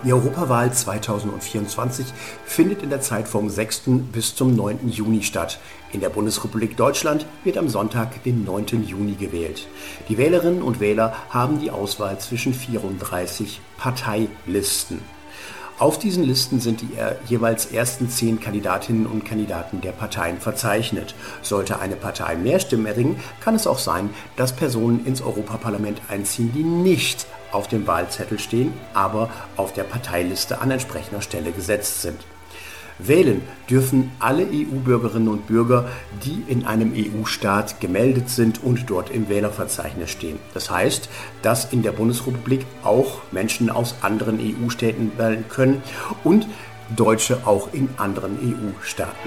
Die Europawahl 2024 findet in der Zeit vom 6. bis zum 9. Juni statt. In der Bundesrepublik Deutschland wird am Sonntag, den 9. Juni gewählt. Die Wählerinnen und Wähler haben die Auswahl zwischen 34 Parteilisten. Auf diesen Listen sind die jeweils ersten 10 Kandidatinnen und Kandidaten der Parteien verzeichnet. Sollte eine Partei mehr Stimmen erringen, kann es auch sein, dass Personen ins Europaparlament einziehen, die nicht auf dem Wahlzettel stehen, aber auf der Parteiliste an entsprechender Stelle gesetzt sind. Wählen dürfen alle EU-Bürgerinnen und Bürger, die in einem EU-Staat gemeldet sind und dort im Wählerverzeichnis stehen. Das heißt, dass in der Bundesrepublik auch Menschen aus anderen EU-Staaten wählen können und Deutsche auch in anderen EU-Staaten.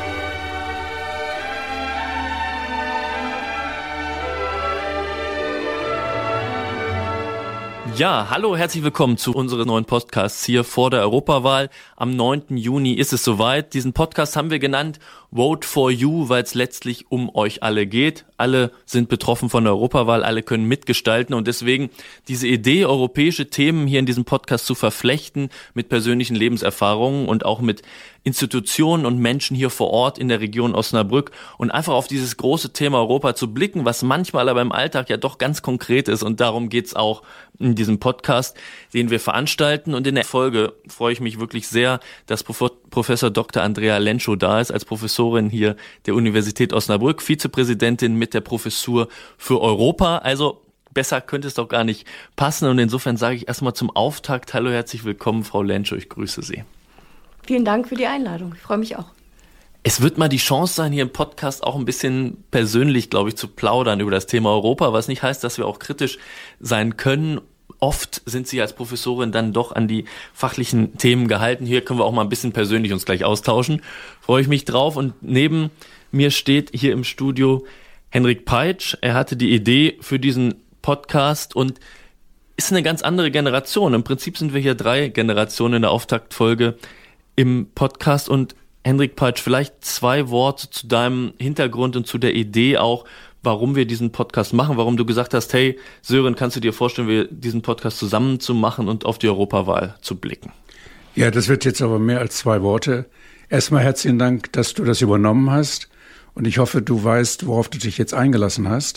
Ja, hallo, herzlich willkommen zu unseren neuen Podcasts hier vor der Europawahl. Am 9. Juni ist es soweit. Diesen Podcast haben wir genannt Vote for You, weil es letztlich um euch alle geht. Alle sind betroffen von der Europawahl, alle können mitgestalten und deswegen diese Idee, europäische Themen hier in diesem Podcast zu verflechten mit persönlichen Lebenserfahrungen und auch mit Institutionen und Menschen hier vor Ort in der Region Osnabrück und einfach auf dieses große Thema Europa zu blicken, was manchmal aber im Alltag ja doch ganz konkret ist und darum geht's auch in diesem Podcast, den wir veranstalten. Und in der Folge freue ich mich wirklich sehr, dass Professor Dr. Andrea Lentschow da ist, als Professorin hier der Universität Osnabrück, Vizepräsidentin mit der Professur für Europa. Also besser könnte es doch gar nicht passen. Und insofern sage ich erstmal zum Auftakt, hallo, herzlich willkommen, Frau Lentschow, ich grüße Sie. Vielen Dank für die Einladung, ich freue mich auch. Es wird mal die Chance sein, hier im Podcast auch ein bisschen persönlich, glaube ich, zu plaudern über das Thema Europa, was nicht heißt, dass wir auch kritisch sein können. Oft sind Sie als Professorin dann doch an die fachlichen Themen gehalten. Hier können wir auch mal ein bisschen persönlich uns gleich austauschen. Freue ich mich drauf. Und neben mir steht hier im Studio Henrik Peitsch. Er hatte die Idee für diesen Podcast und ist eine ganz andere Generation. Im Prinzip sind wir hier 3 Generationen in der Auftaktfolge im Podcast. Und Henrik Peitsch, vielleicht 2 Worte zu deinem Hintergrund und zu der Idee auch, warum wir diesen Podcast machen, warum du gesagt hast, hey Sören, kannst du dir vorstellen, wir diesen Podcast zusammen zu machen und auf die Europawahl zu blicken? Ja, das wird jetzt aber mehr als 2 Worte. Erstmal herzlichen Dank, dass du das übernommen hast und ich hoffe, du weißt, worauf du dich jetzt eingelassen hast.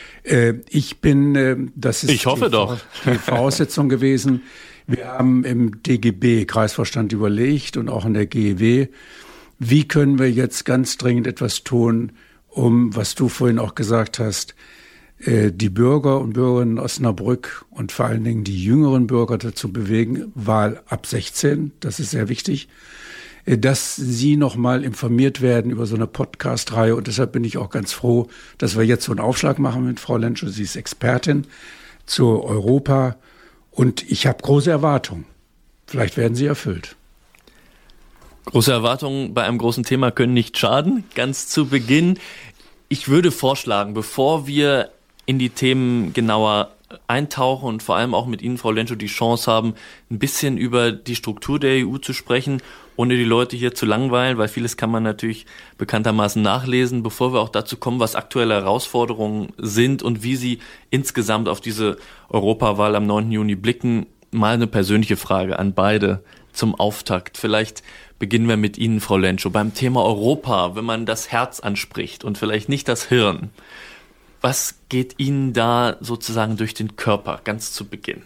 Ich hoffe doch. Die Voraussetzung gewesen. Wir haben im DGB, Kreisvorstand, überlegt und auch in der GEW, wie können wir jetzt ganz dringend etwas tun, um, was du vorhin auch gesagt hast, die Bürger und Bürgerinnen in Osnabrück und vor allen Dingen die jüngeren Bürger dazu bewegen, Wahl ab 16, das ist sehr wichtig, dass sie nochmal informiert werden über so eine Podcast-Reihe. Und deshalb bin ich auch ganz froh, dass wir jetzt so einen Aufschlag machen mit Frau Lentschow. Sie ist Expertin zur Europa und ich habe große Erwartungen. Vielleicht werden sie erfüllt. Große Erwartungen bei einem großen Thema können nicht schaden. Ganz zu Beginn, ich würde vorschlagen, bevor wir in die Themen genauer eintauchen und vor allem auch mit Ihnen, Frau Lentschow, die Chance haben, ein bisschen über die Struktur der EU zu sprechen, ohne die Leute hier zu langweilen, weil vieles kann man natürlich bekanntermaßen nachlesen, bevor wir auch dazu kommen, was aktuelle Herausforderungen sind und wie Sie insgesamt auf diese Europawahl am 9. Juni blicken. Mal eine persönliche Frage an beide zum Auftakt. Vielleicht beginnen wir mit Ihnen, Frau Lentschow, beim Thema Europa, wenn man das Herz anspricht und vielleicht nicht das Hirn. Was geht Ihnen da sozusagen durch den Körper ganz zu Beginn?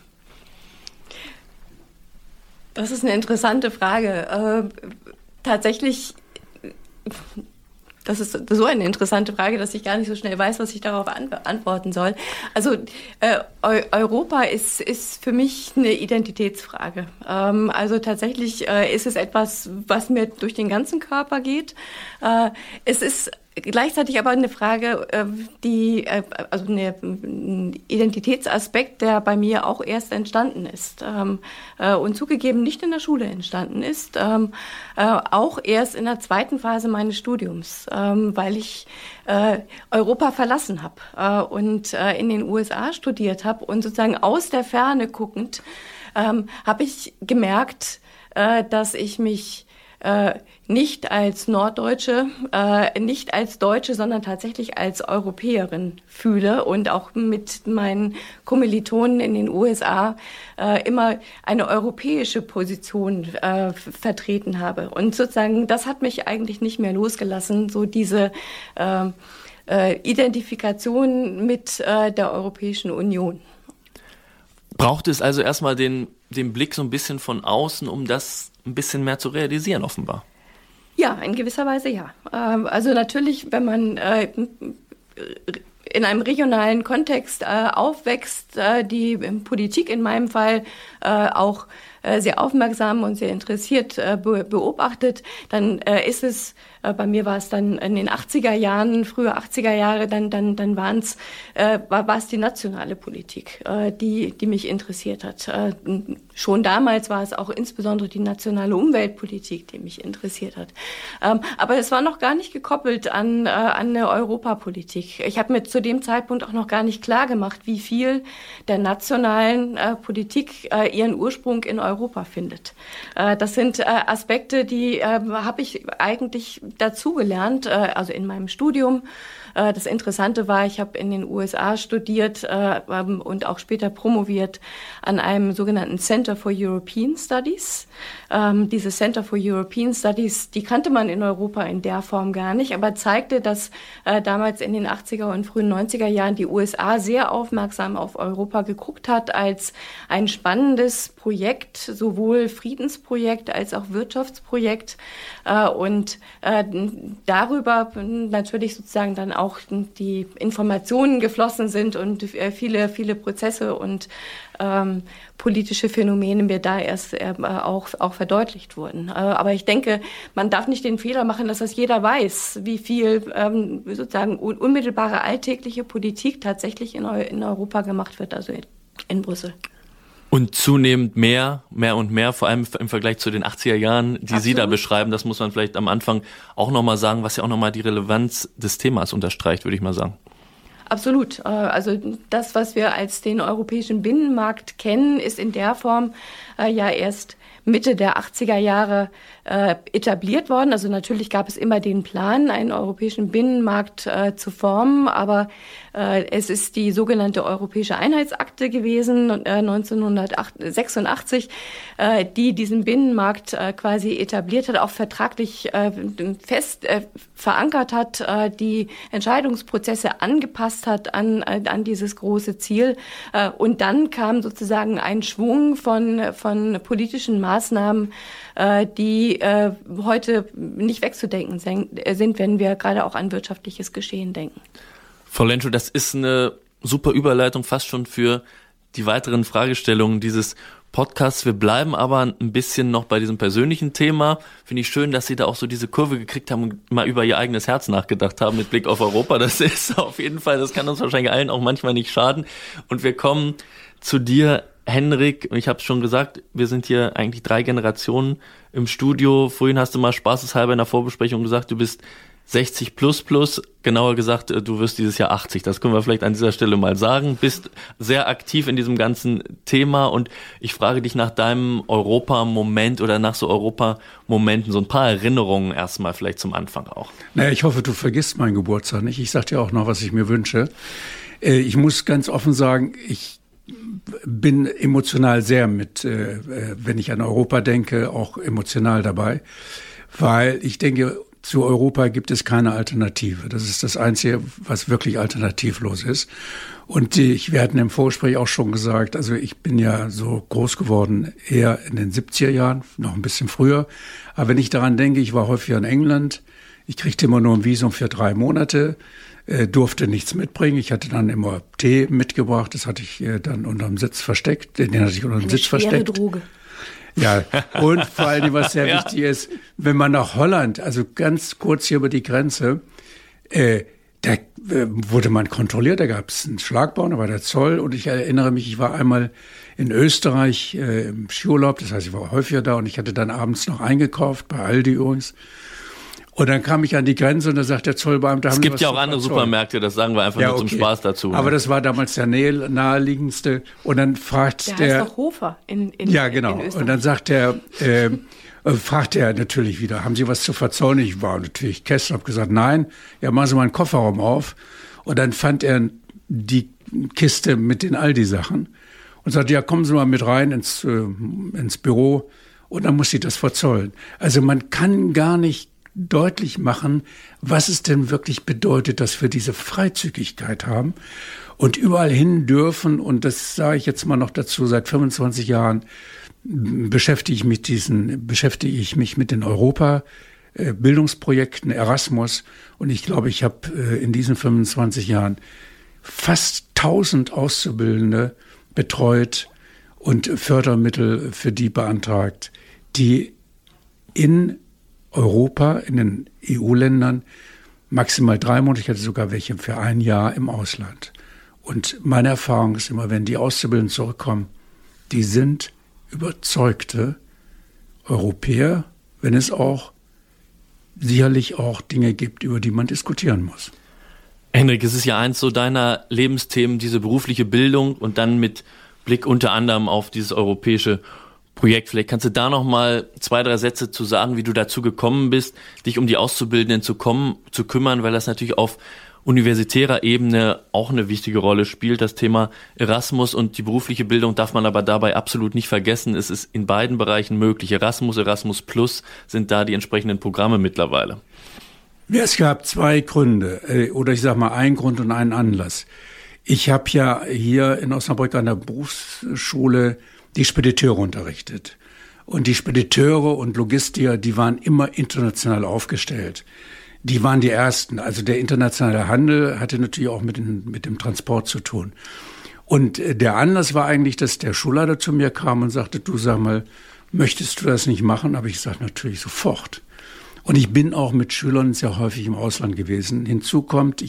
Das ist eine interessante Frage. Tatsächlich, das ist so eine interessante Frage, dass ich gar nicht so schnell weiß, was ich darauf antworten soll. Also Europa ist für mich eine Identitätsfrage. Also tatsächlich ist es etwas, was mir durch den ganzen Körper geht. Es ist gleichzeitig aber eine Frage, also ein Identitätsaspekt, der bei mir auch erst entstanden ist und zugegeben nicht in der Schule entstanden ist, auch erst in der 2. Phase meines Studiums, weil ich Europa verlassen habe und in den USA studiert habe und sozusagen aus der Ferne guckend habe ich gemerkt, dass ich mich nicht als Norddeutsche, nicht als Deutsche, sondern tatsächlich als Europäerin fühle und auch mit meinen Kommilitonen in den USA immer eine europäische Position vertreten habe. Und sozusagen, das hat mich eigentlich nicht mehr losgelassen, so diese Identifikation mit der Europäischen Union. Braucht es also erstmal den Blick so ein bisschen von außen, um das ein bisschen mehr zu realisieren, offenbar? Ja, in gewisser Weise ja. Also natürlich, wenn man in einem regionalen Kontext aufwächst, die Politik in meinem Fall auch sehr aufmerksam und sehr interessiert beobachtet, dann ist es, bei mir war es dann in den 80er Jahren, frühe 80er Jahre, dann war es die nationale Politik, die mich interessiert hat. Schon damals war es auch insbesondere die nationale Umweltpolitik, die mich interessiert hat. Aber es war noch gar nicht gekoppelt an eine Europapolitik. Ich habe mir zu dem Zeitpunkt auch noch gar nicht klar gemacht, wie viel der nationalen Politik ihren Ursprung in Europa findet. Das sind Aspekte, die habe ich eigentlich dazugelernt, also in meinem Studium. Das Interessante war, ich habe in den USA studiert und auch später promoviert an einem sogenannten Center for European Studies. Diese Center for European Studies, die kannte man in Europa in der Form gar nicht, aber zeigte, dass damals in den 80er und frühen 90er Jahren die USA sehr aufmerksam auf Europa geguckt hat als ein spannendes Projekt, sowohl Friedensprojekt als auch Wirtschaftsprojekt und darüber natürlich sozusagen dann auch die Informationen geflossen sind und viele Prozesse und politische Phänomene mir da erst auch verdeutlicht wurden. Aber ich denke, man darf nicht den Fehler machen, dass das jeder weiß, wie viel sozusagen unmittelbare alltägliche Politik tatsächlich in Europa gemacht wird, also in Brüssel. Und zunehmend mehr und mehr, vor allem im Vergleich zu den 80er Jahren, die Absolut. Sie da beschreiben, das muss man vielleicht am Anfang auch nochmal sagen, was ja auch nochmal die Relevanz des Themas unterstreicht, würde ich mal sagen. Absolut. Also das, was wir als den europäischen Binnenmarkt kennen, ist in der Form ja erst Mitte der 80er Jahre etabliert worden. Also natürlich gab es immer den Plan, einen europäischen Binnenmarkt zu formen, aber es ist die sogenannte Europäische Einheitsakte gewesen, 1986, die diesen Binnenmarkt quasi etabliert hat, auch vertraglich fest verankert hat, die Entscheidungsprozesse angepasst hat an dieses große Ziel. Und dann kam sozusagen ein Schwung von politischen Maßnahmen, die heute nicht wegzudenken sind, wenn wir gerade auch an wirtschaftliches Geschehen denken. Frau Lentschow, das ist eine super Überleitung fast schon für die weiteren Fragestellungen dieses Podcasts. Wir bleiben aber ein bisschen noch bei diesem persönlichen Thema. Finde ich schön, dass Sie da auch so diese Kurve gekriegt haben und mal über Ihr eigenes Herz nachgedacht haben mit Blick auf Europa. Das ist auf jeden Fall, das kann uns wahrscheinlich allen auch manchmal nicht schaden. Und wir kommen zu dir, Henrik, und ich habe es schon gesagt, wir sind hier eigentlich 3 Generationen im Studio. Vorhin hast du mal spaßeshalber in der Vorbesprechung gesagt, du bist 60 plus, genauer gesagt, du wirst dieses Jahr 80. Das können wir vielleicht an dieser Stelle mal sagen. Bist sehr aktiv in diesem ganzen Thema und ich frage dich nach deinem Europa-Moment oder nach so Europa-Momenten, so ein paar Erinnerungen erstmal vielleicht zum Anfang auch. Naja, ich hoffe, du vergisst meinen Geburtstag nicht. Ich sag dir auch noch, was ich mir wünsche. Ich muss ganz offen sagen, ich bin emotional sehr wenn ich an Europa denke, auch emotional dabei, weil ich denke, zu Europa gibt es keine Alternative. Das ist das Einzige, was wirklich alternativlos ist. Und wir hatten im Vorgespräch auch schon gesagt, also ich bin ja so groß geworden, eher in den 70er Jahren, noch ein bisschen früher. Aber wenn ich daran denke, ich war häufiger in England, ich kriegte immer nur ein Visum für 3 Monate, durfte nichts mitbringen. Ich hatte dann immer Tee mitgebracht, das hatte ich dann unterm Sitz versteckt, den hatte ich unter dem Sitz versteckt. Droge. Ja, und vor allem, was sehr wichtig ist, wenn man nach Holland, also ganz kurz hier über die Grenze, da wurde man kontrolliert, da gab es einen Schlagbaum, da war der Zoll und ich erinnere mich, ich war einmal in Österreich im Skiurlaub, das heißt, ich war häufiger da und ich hatte dann abends noch eingekauft, bei Aldi übrigens. Und dann kam ich an die Grenze und da sagt der Zollbeamte... Es gibt ja auch andere Supermärkte, das sagen wir einfach nur zum Spaß dazu. Aber das war damals der naheliegendste. Und dann fragt der... heißt doch Hofer in ja, genau. In Österreich. Und dann sagt der... Fragte er natürlich wieder, haben Sie was zu verzollen? Ich war natürlich Kessel, habe gesagt, nein. Ja, machen Sie mal einen Kofferraum auf. Und dann fand er die Kiste mit den Aldi-Sachen und sagte, ja, kommen Sie mal mit rein ins Büro und dann muss sie das verzollen. Also man kann gar nicht deutlich machen, was es denn wirklich bedeutet, dass wir diese Freizügigkeit haben und überall hin dürfen. Und das sage ich jetzt mal noch dazu, seit 25 Jahren beschäftige ich mich mit den Europa-Bildungsprojekten Erasmus. Und ich glaube, ich habe in diesen 25 Jahren fast 1000 Auszubildende betreut und Fördermittel für die beantragt, die in Europa, in den EU-Ländern, maximal 3 Monate, ich hatte sogar welche für 1 Jahr im Ausland. Und meine Erfahrung ist immer, wenn die Auszubildenden zurückkommen, die sind überzeugte Europäer, wenn es auch sicherlich auch Dinge gibt, über die man diskutieren muss. Henrik, es ist ja eins so deiner Lebensthemen, diese berufliche Bildung und dann mit Blick unter anderem auf dieses europäische Projekt. Vielleicht kannst du da noch mal 2, 3 Sätze zu sagen, wie du dazu gekommen bist, dich um die Auszubildenden zu kümmern, weil das natürlich auf universitärer Ebene auch eine wichtige Rolle spielt. Das Thema Erasmus und die berufliche Bildung darf man aber dabei absolut nicht vergessen. Es ist in beiden Bereichen möglich. Erasmus Plus sind da die entsprechenden Programme mittlerweile. Ja, es gab 2 Gründe, oder ich sage mal einen Grund und einen Anlass. Ich habe ja hier in Osnabrück an der Berufsschule die Spediteure unterrichtet. Und die Spediteure und Logistiker, die waren immer international aufgestellt. Die waren die Ersten. Also der internationale Handel hatte natürlich auch mit dem Transport zu tun. Und der Anlass war eigentlich, dass der Schulleiter zu mir kam und sagte, du sag mal, möchtest du das nicht machen? Aber ich sage natürlich sofort. Und ich bin auch mit Schülern sehr häufig im Ausland gewesen. Hinzu kommt,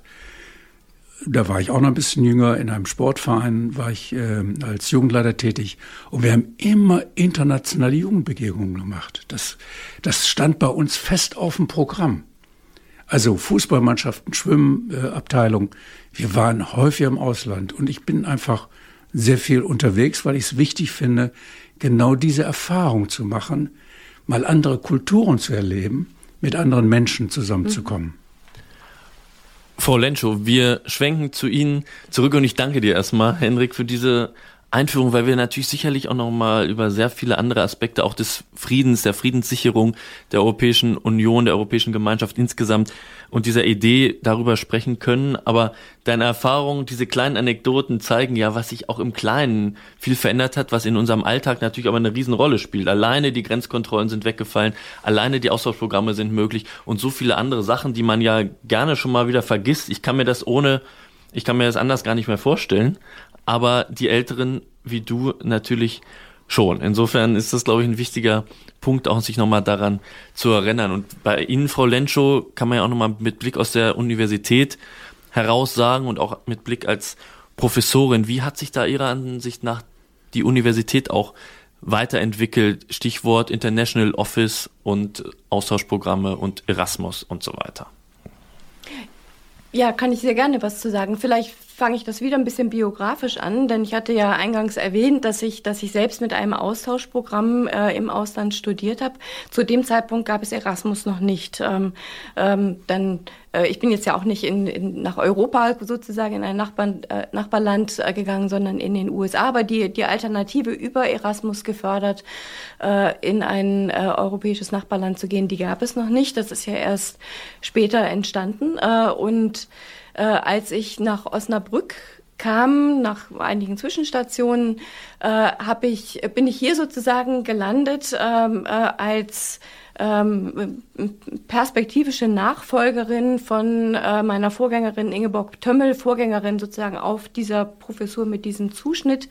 da war ich auch noch ein bisschen jünger, in einem Sportverein war ich als Jugendleiter tätig. Und wir haben immer internationale Jugendbegegnungen gemacht. Das stand bei uns fest auf dem Programm. Also Fußballmannschaften, Schwimmabteilung. Wir waren häufig im Ausland. Und ich bin einfach sehr viel unterwegs, weil ich es wichtig finde, genau diese Erfahrung zu machen, mal andere Kulturen zu erleben, mit anderen Menschen zusammenzukommen. Frau Lenschow, wir schwenken zu Ihnen zurück und ich danke dir erstmal, Henrik, für diese Einführung, weil wir natürlich sicherlich auch nochmal über sehr viele andere Aspekte auch des Friedens, der Friedenssicherung der Europäischen Union, der Europäischen Gemeinschaft insgesamt und dieser Idee darüber sprechen können. Aber deine Erfahrungen, diese kleinen Anekdoten zeigen ja, was sich auch im Kleinen viel verändert hat, was in unserem Alltag natürlich aber eine Riesenrolle spielt. Alleine die Grenzkontrollen sind weggefallen, alleine die Austauschprogramme sind möglich und so viele andere Sachen, die man ja gerne schon mal wieder vergisst. Ich kann mir das anders gar nicht mehr vorstellen. Aber die Älteren wie du natürlich schon. Insofern ist das, glaube ich, ein wichtiger Punkt, auch sich nochmal daran zu erinnern. Und bei Ihnen, Frau Lenschow, kann man ja auch nochmal mit Blick aus der Universität heraus sagen und auch mit Blick als Professorin, wie hat sich da Ihrer Ansicht nach die Universität auch weiterentwickelt? Stichwort International Office und Austauschprogramme und Erasmus und so weiter. Ja, kann ich sehr gerne was zu sagen. Vielleicht fange ich das wieder ein bisschen biografisch an, denn ich hatte ja eingangs erwähnt, dass ich selbst mit einem Austauschprogramm im Ausland studiert habe. Zu dem Zeitpunkt gab es Erasmus noch nicht. Ich bin jetzt ja auch nicht nach Europa sozusagen in ein Nachbarland gegangen, sondern in den USA, aber die Alternative über Erasmus gefördert, in ein europäisches Nachbarland zu gehen, die gab es noch nicht. Das ist ja erst später entstanden. Als ich nach Osnabrück kam, nach einigen Zwischenstationen, bin ich hier sozusagen gelandet als perspektivische Nachfolgerin von meiner Vorgängerin Ingeborg Tömmel, Vorgängerin sozusagen auf dieser Professur mit diesem Zuschnitt,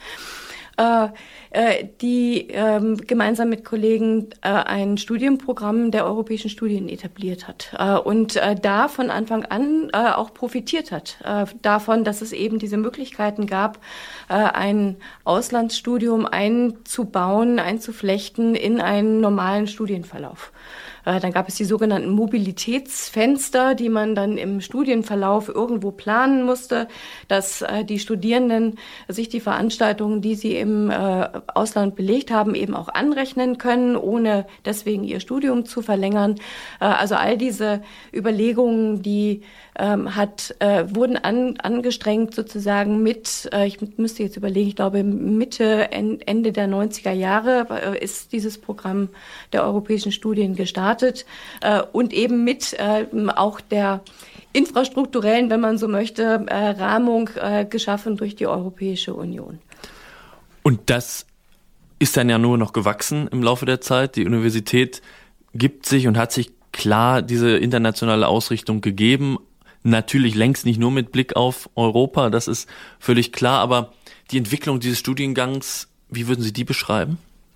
die gemeinsam mit Kollegen ein Studienprogramm der europäischen Studien etabliert hat und da von Anfang an auch profitiert hat davon, dass es eben diese Möglichkeiten gab, ein Auslandsstudium einzubauen, einzuflechten in einen normalen Studienverlauf. Dann gab es die sogenannten Mobilitätsfenster, die man dann im Studienverlauf irgendwo planen musste, dass die Studierenden sich die Veranstaltungen, die sie im im Ausland belegt haben, eben auch anrechnen können, ohne deswegen ihr Studium zu verlängern. Also all diese Überlegungen, die wurden angestrengt sozusagen ich müsste jetzt überlegen, ich glaube Ende der 90er Jahre ist dieses Programm der europäischen Studien gestartet und eben mit auch der infrastrukturellen, wenn man so möchte, Rahmung geschaffen durch die Europäische Union. Und das ist dann ja nur noch gewachsen im Laufe der Zeit. Die Universität gibt sich und hat sich klar diese internationale Ausrichtung gegeben. Natürlich längst nicht nur mit Blick auf Europa, das ist völlig klar. Aber die Entwicklung dieses Studiengangs, wie würden Sie die beschreiben?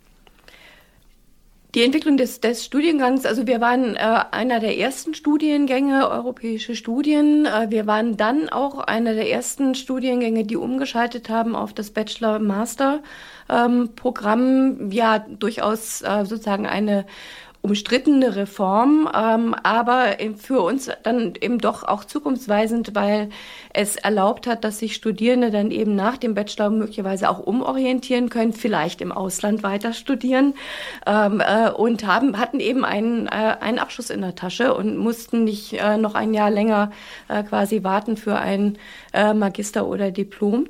Die Entwicklung des Studiengangs, also wir waren einer der ersten Studiengänge, europäische Studien. Wir waren dann auch einer der ersten Studiengänge, die umgeschaltet haben auf das Bachelor-Master-Programm. Ja, durchaus sozusagen eine umstrittene Reform, aber für uns dann eben doch auch zukunftsweisend, weil es erlaubt hat, dass sich Studierende dann eben nach dem Bachelor möglicherweise auch umorientieren können, vielleicht im Ausland weiter studieren und hatten eben einen Abschluss in der Tasche und mussten nicht noch ein Jahr länger quasi warten für ein Magister oder Diplom.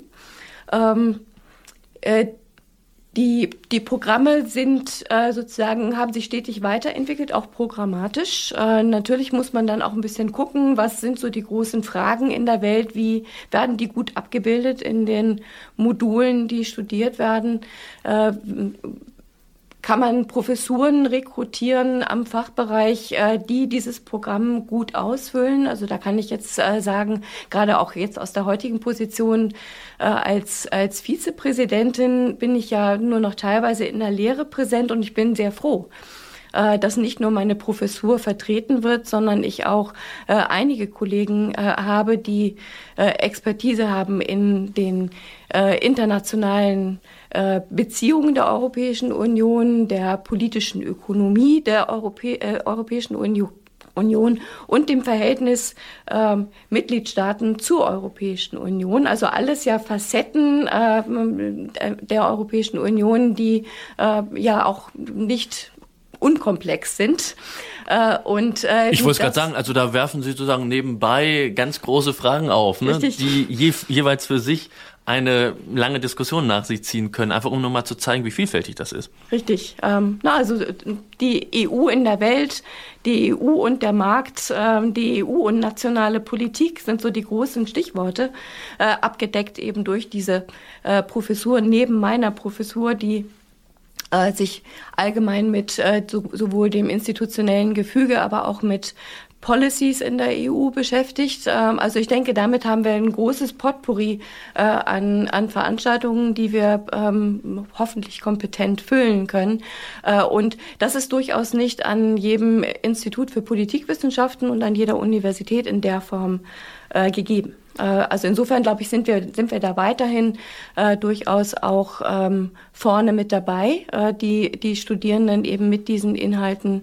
Die Programme haben sich stetig weiterentwickelt, auch programmatisch. Natürlich muss man dann auch ein bisschen gucken, was sind so die großen Fragen in der Welt, wie werden die gut abgebildet in den Modulen, die studiert werden. Kann man Professuren rekrutieren am Fachbereich, die dieses Programm gut ausfüllen? Also da kann ich jetzt sagen, gerade auch jetzt aus der heutigen Position als Vizepräsidentin bin ich ja nur noch teilweise in der Lehre präsent und ich bin sehr froh, dass nicht nur meine Professur vertreten wird, sondern ich auch einige Kollegen habe, die Expertise haben in den internationalen Beziehungen der Europäischen Union, der politischen Ökonomie der Europäischen Union und dem Verhältnis Mitgliedstaaten zur Europäischen Union. Also alles ja Facetten der Europäischen Union, die ja auch nicht unkomplex sind. Ich wollte gerade sagen, also da werfen Sie sozusagen nebenbei ganz große Fragen auf, ne? Die jeweils für sich eine lange Diskussion nach sich ziehen können, einfach um nochmal zu zeigen, wie vielfältig das ist. Richtig. Also die EU in der Welt, die EU und der Markt, die EU und nationale Politik sind so die großen Stichworte, abgedeckt eben durch diese Professur neben meiner Professur, die sich allgemein mit sowohl dem institutionellen Gefüge, aber auch mit Policies in der EU beschäftigt. Also ich denke, damit haben wir ein großes Potpourri an Veranstaltungen, die wir hoffentlich kompetent füllen können. Und das ist durchaus nicht an jedem Institut für Politikwissenschaften und an jeder Universität in der Form gegeben. Also insofern, glaube ich, sind wir da weiterhin durchaus auch vorne mit dabei, die Studierenden eben mit diesen Inhalten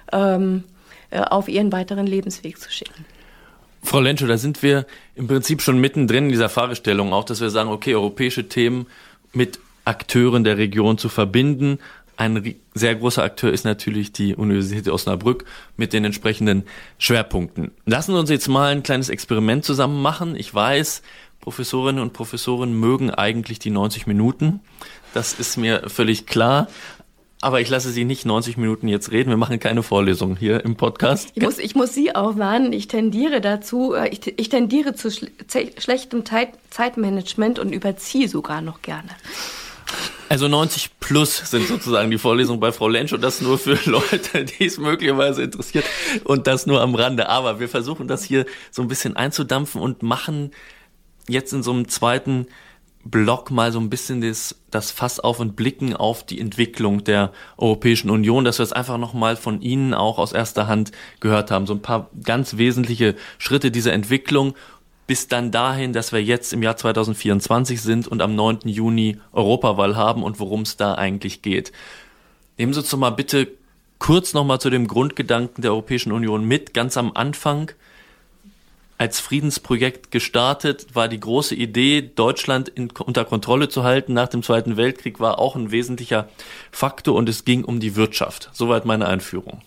auf ihren weiteren Lebensweg zu schicken. Frau Lenschow, da sind wir im Prinzip schon mittendrin in dieser Fragestellung, auch dass wir sagen, okay, europäische Themen mit Akteuren der Region zu verbinden. Ein sehr großer Akteur ist natürlich die Universität Osnabrück mit den entsprechenden Schwerpunkten. Lassen Sie uns jetzt mal ein kleines Experiment zusammen machen. Ich weiß, Professorinnen und Professoren mögen eigentlich die 90 Minuten. Das ist mir völlig klar. Aber ich lasse Sie nicht 90 Minuten jetzt reden. Wir machen keine Vorlesung hier im Podcast. Ich muss Sie auch warnen. Ich tendiere dazu, ich tendiere zu schlechtem Zeitmanagement und überziehe sogar noch gerne. Also 90 plus sind sozusagen die Vorlesungen bei Frau Lenschow. Das nur für Leute, die es möglicherweise interessiert und das nur am Rande. Aber wir versuchen das hier so ein bisschen einzudampfen und machen jetzt in so einem zweiten Block mal so ein bisschen das Fass auf und blicken auf die Entwicklung der Europäischen Union, dass wir es einfach nochmal von Ihnen auch aus erster Hand gehört haben. So ein paar ganz wesentliche Schritte dieser Entwicklung bis dann dahin, dass wir jetzt im Jahr 2024 sind und am 9. Juni Europawahl haben und worum es da eigentlich geht. Nehmen Sie uns doch mal bitte kurz nochmal zu dem Grundgedanken der Europäischen Union mit, ganz am Anfang. als Friedensprojekt gestartet, war die große Idee, Deutschland unter Kontrolle zu halten. Nach dem Zweiten Weltkrieg war auch ein wesentlicher Faktor und es ging um die Wirtschaft. Soweit meine Einführung.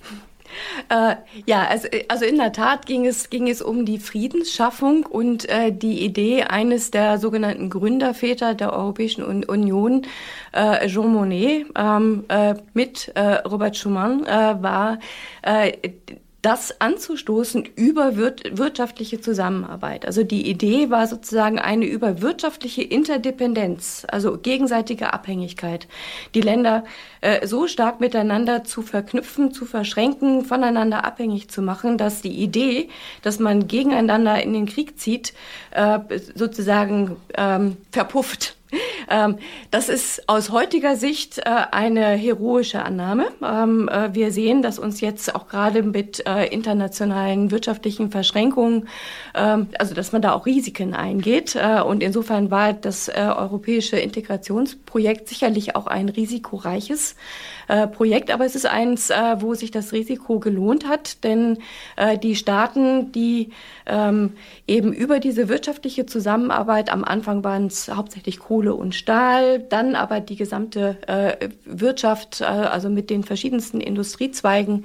Also in der Tat ging es um die Friedensschaffung und die Idee eines der sogenannten Gründerväter der Europäischen Union, Jean Monnet, mit Robert Schuman, war das anzustoßen über wirtschaftliche Zusammenarbeit. Also die Idee war sozusagen eine über wirtschaftliche Interdependenz, also gegenseitige Abhängigkeit, die Länder so stark miteinander zu verknüpfen, zu verschränken, voneinander abhängig zu machen, dass die Idee, dass man gegeneinander in den Krieg zieht, sozusagen verpufft. Das ist aus heutiger Sicht eine heroische Annahme. Wir sehen, dass uns jetzt auch gerade mit internationalen wirtschaftlichen Verschränkungen, also dass man da auch Risiken eingeht. Und insofern war das europäische Integrationsprojekt sicherlich auch ein risikoreiches Projekt, aber es ist eins, wo sich das Risiko gelohnt hat, denn die Staaten, die eben über diese wirtschaftliche Zusammenarbeit, am Anfang waren es hauptsächlich Kohle und Stahl, dann aber die gesamte Wirtschaft, also mit den verschiedensten Industriezweigen,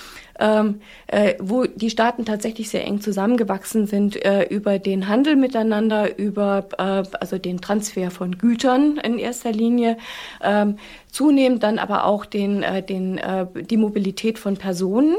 wo die Staaten tatsächlich sehr eng zusammengewachsen sind über den Handel miteinander, über also den Transfer von Gütern in erster Linie, zunehmend dann aber auch die Mobilität von Personen,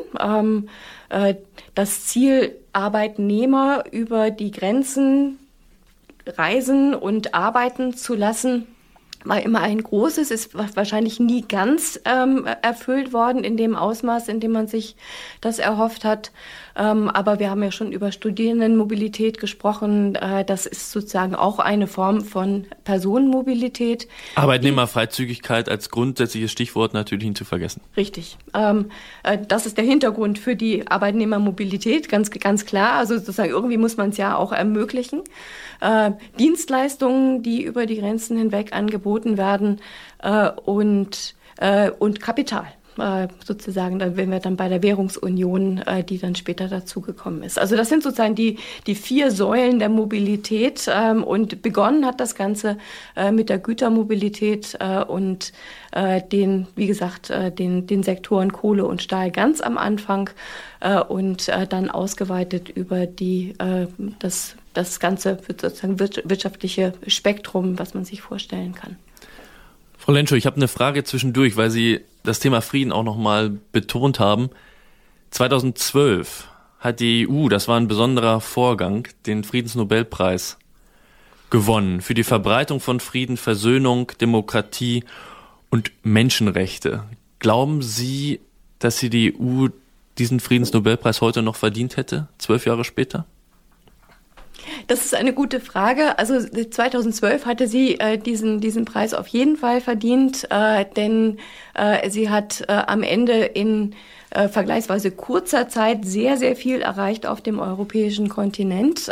das Ziel, Arbeitnehmer über die Grenzen reisen und arbeiten zu lassen, war immer ein großes, ist wahrscheinlich nie ganz erfüllt worden in dem Ausmaß, in dem man sich das erhofft hat. Aber wir haben ja schon über Studierendenmobilität gesprochen. Das ist sozusagen auch eine Form von Personenmobilität. Arbeitnehmerfreizügigkeit als grundsätzliches Stichwort natürlich nicht zu vergessen. Richtig. Das ist der Hintergrund für die Arbeitnehmermobilität, ganz klar. Also sozusagen irgendwie muss man es ja auch ermöglichen. Dienstleistungen, die über die Grenzen hinweg angeboten werden, und Kapital. Sozusagen, dann wenn wir dann bei der Währungsunion, die dann später dazugekommen ist. Also das sind sozusagen die 4 Säulen der Mobilität, und begonnen hat das Ganze mit der Gütermobilität und den Sektoren Kohle und Stahl ganz am Anfang und dann ausgeweitet über das ganze sozusagen wirtschaftliche Spektrum, was man sich vorstellen kann. Frau Lenschow, ich habe eine Frage zwischendurch, weil Sie das Thema Frieden auch nochmal betont haben. 2012 hat die EU, das war ein besonderer Vorgang, den Friedensnobelpreis gewonnen für die Verbreitung von Frieden, Versöhnung, Demokratie und Menschenrechte. Glauben Sie, dass die EU diesen Friedensnobelpreis heute noch verdient hätte, 12 Jahre später? Das ist eine gute Frage. Also 2012 hatte sie diesen Preis auf jeden Fall verdient, denn sie hat am Ende in vergleichsweise kurzer Zeit sehr, sehr viel erreicht auf dem europäischen Kontinent.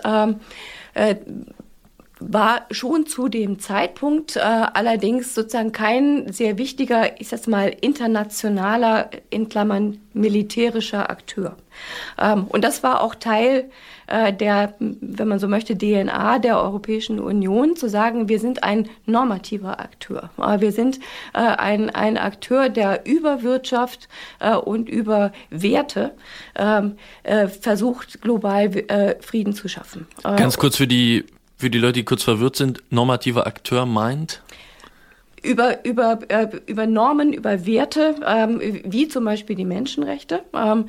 War schon zu dem Zeitpunkt allerdings sozusagen kein sehr wichtiger, ich sag's mal, internationaler, in Klammern militärischer Akteur. Und das war auch Teil der, wenn man so möchte, DNA der Europäischen Union, zu sagen, wir sind ein normativer Akteur. Wir sind ein Akteur, der über Wirtschaft und über Werte versucht, global Frieden zu schaffen. Ganz kurz für die Leute, die kurz verwirrt sind, normativer Akteur meint? Über Normen, über Werte, wie zum Beispiel die Menschenrechte,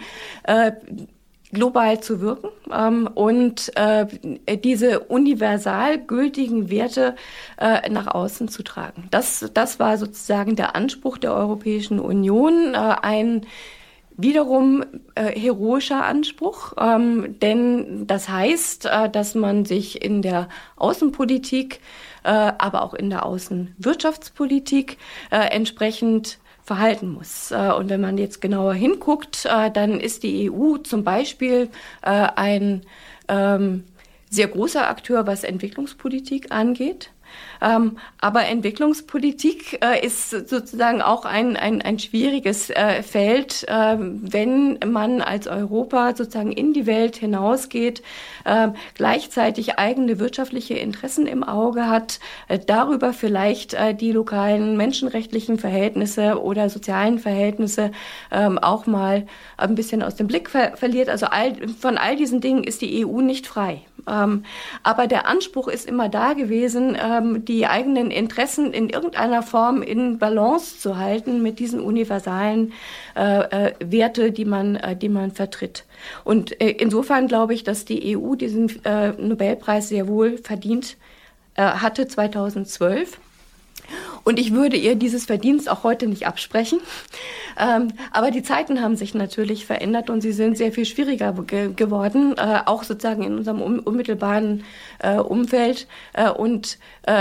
global zu wirken und diese universal gültigen Werte nach außen zu tragen. Das war sozusagen der Anspruch der Europäischen Union, ein wiederum heroischer Anspruch, denn das heißt, dass man sich in der Außenpolitik, aber auch in der Außenwirtschaftspolitik entsprechend verhalten muss. Und wenn man jetzt genauer hinguckt, dann ist die EU zum Beispiel ein sehr großer Akteur, was Entwicklungspolitik angeht. Aber Entwicklungspolitik ist sozusagen auch ein schwieriges Feld, wenn man als Europa sozusagen in die Welt hinausgeht, gleichzeitig eigene wirtschaftliche Interessen im Auge hat, darüber vielleicht die lokalen menschenrechtlichen Verhältnisse oder sozialen Verhältnisse auch mal ein bisschen aus dem Blick verliert. Also von all diesen Dingen ist die EU nicht frei. Aber der Anspruch ist immer da gewesen, die eigenen Interessen in irgendeiner Form in Balance zu halten mit diesen universalen Werte, die man vertritt. Und insofern glaube ich, dass die EU diesen Nobelpreis sehr wohl verdient hatte 2012. Und ich würde ihr dieses Verdienst auch heute nicht absprechen. Aber die Zeiten haben sich natürlich verändert und sie sind sehr viel schwieriger geworden, auch sozusagen in unserem unmittelbaren Umfeld. Und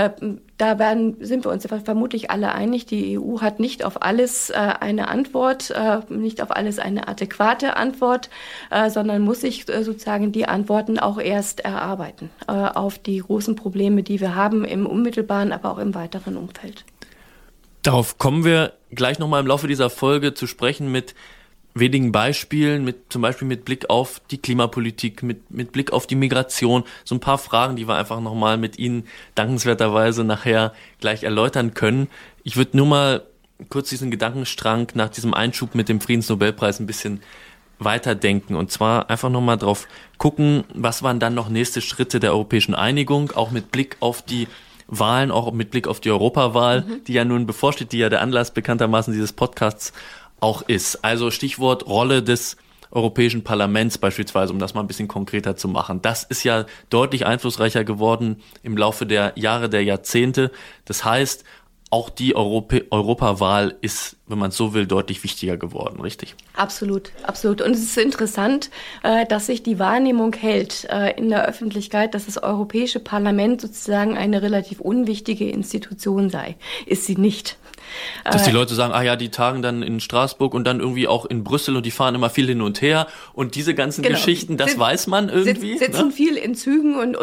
da sind wir uns vermutlich alle einig, die EU hat nicht auf alles eine Antwort, nicht auf alles eine adäquate Antwort, sondern muss sich sozusagen die Antworten auch erst erarbeiten auf die großen Probleme, die wir haben im unmittelbaren, aber auch im weiteren Umfeld. Darauf kommen wir gleich nochmal im Laufe dieser Folge zu sprechen mit wenigen Beispielen, zum Beispiel mit Blick auf die Klimapolitik, mit Blick auf die Migration, so ein paar Fragen, die wir einfach nochmal mit Ihnen dankenswerterweise nachher gleich erläutern können. Ich würde nur mal kurz diesen Gedankenstrang nach diesem Einschub mit dem Friedensnobelpreis ein bisschen weiterdenken und zwar einfach nochmal drauf gucken, was waren dann noch nächste Schritte der europäischen Einigung, auch mit Blick auf die Wahlen, auch mit Blick auf die Europawahl, die ja nun bevorsteht, die ja der Anlass bekanntermaßen dieses Podcasts auch ist. Also Stichwort Rolle des Europäischen Parlaments beispielsweise, um das mal ein bisschen konkreter zu machen. Das ist ja deutlich einflussreicher geworden im Laufe der Jahre, der Jahrzehnte. Das heißt, auch die Europawahl ist, wenn man es so will, deutlich wichtiger geworden, richtig? Absolut, absolut. Und es ist interessant, dass sich die Wahrnehmung hält in der Öffentlichkeit, dass das Europäische Parlament sozusagen eine relativ unwichtige Institution sei. Ist sie nicht. Dass die Leute sagen, die tagen dann in Straßburg und dann irgendwie auch in Brüssel und die fahren immer viel hin und her und diese ganzen Geschichten, das weiß man irgendwie. Sitzen viel in Zügen und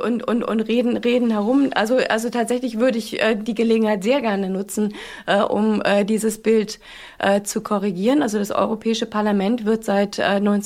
reden herum. Also tatsächlich würde ich die Gelegenheit sehr gerne nutzen, um dieses Bild zu korrigieren. Also das Europäische Parlament wird seit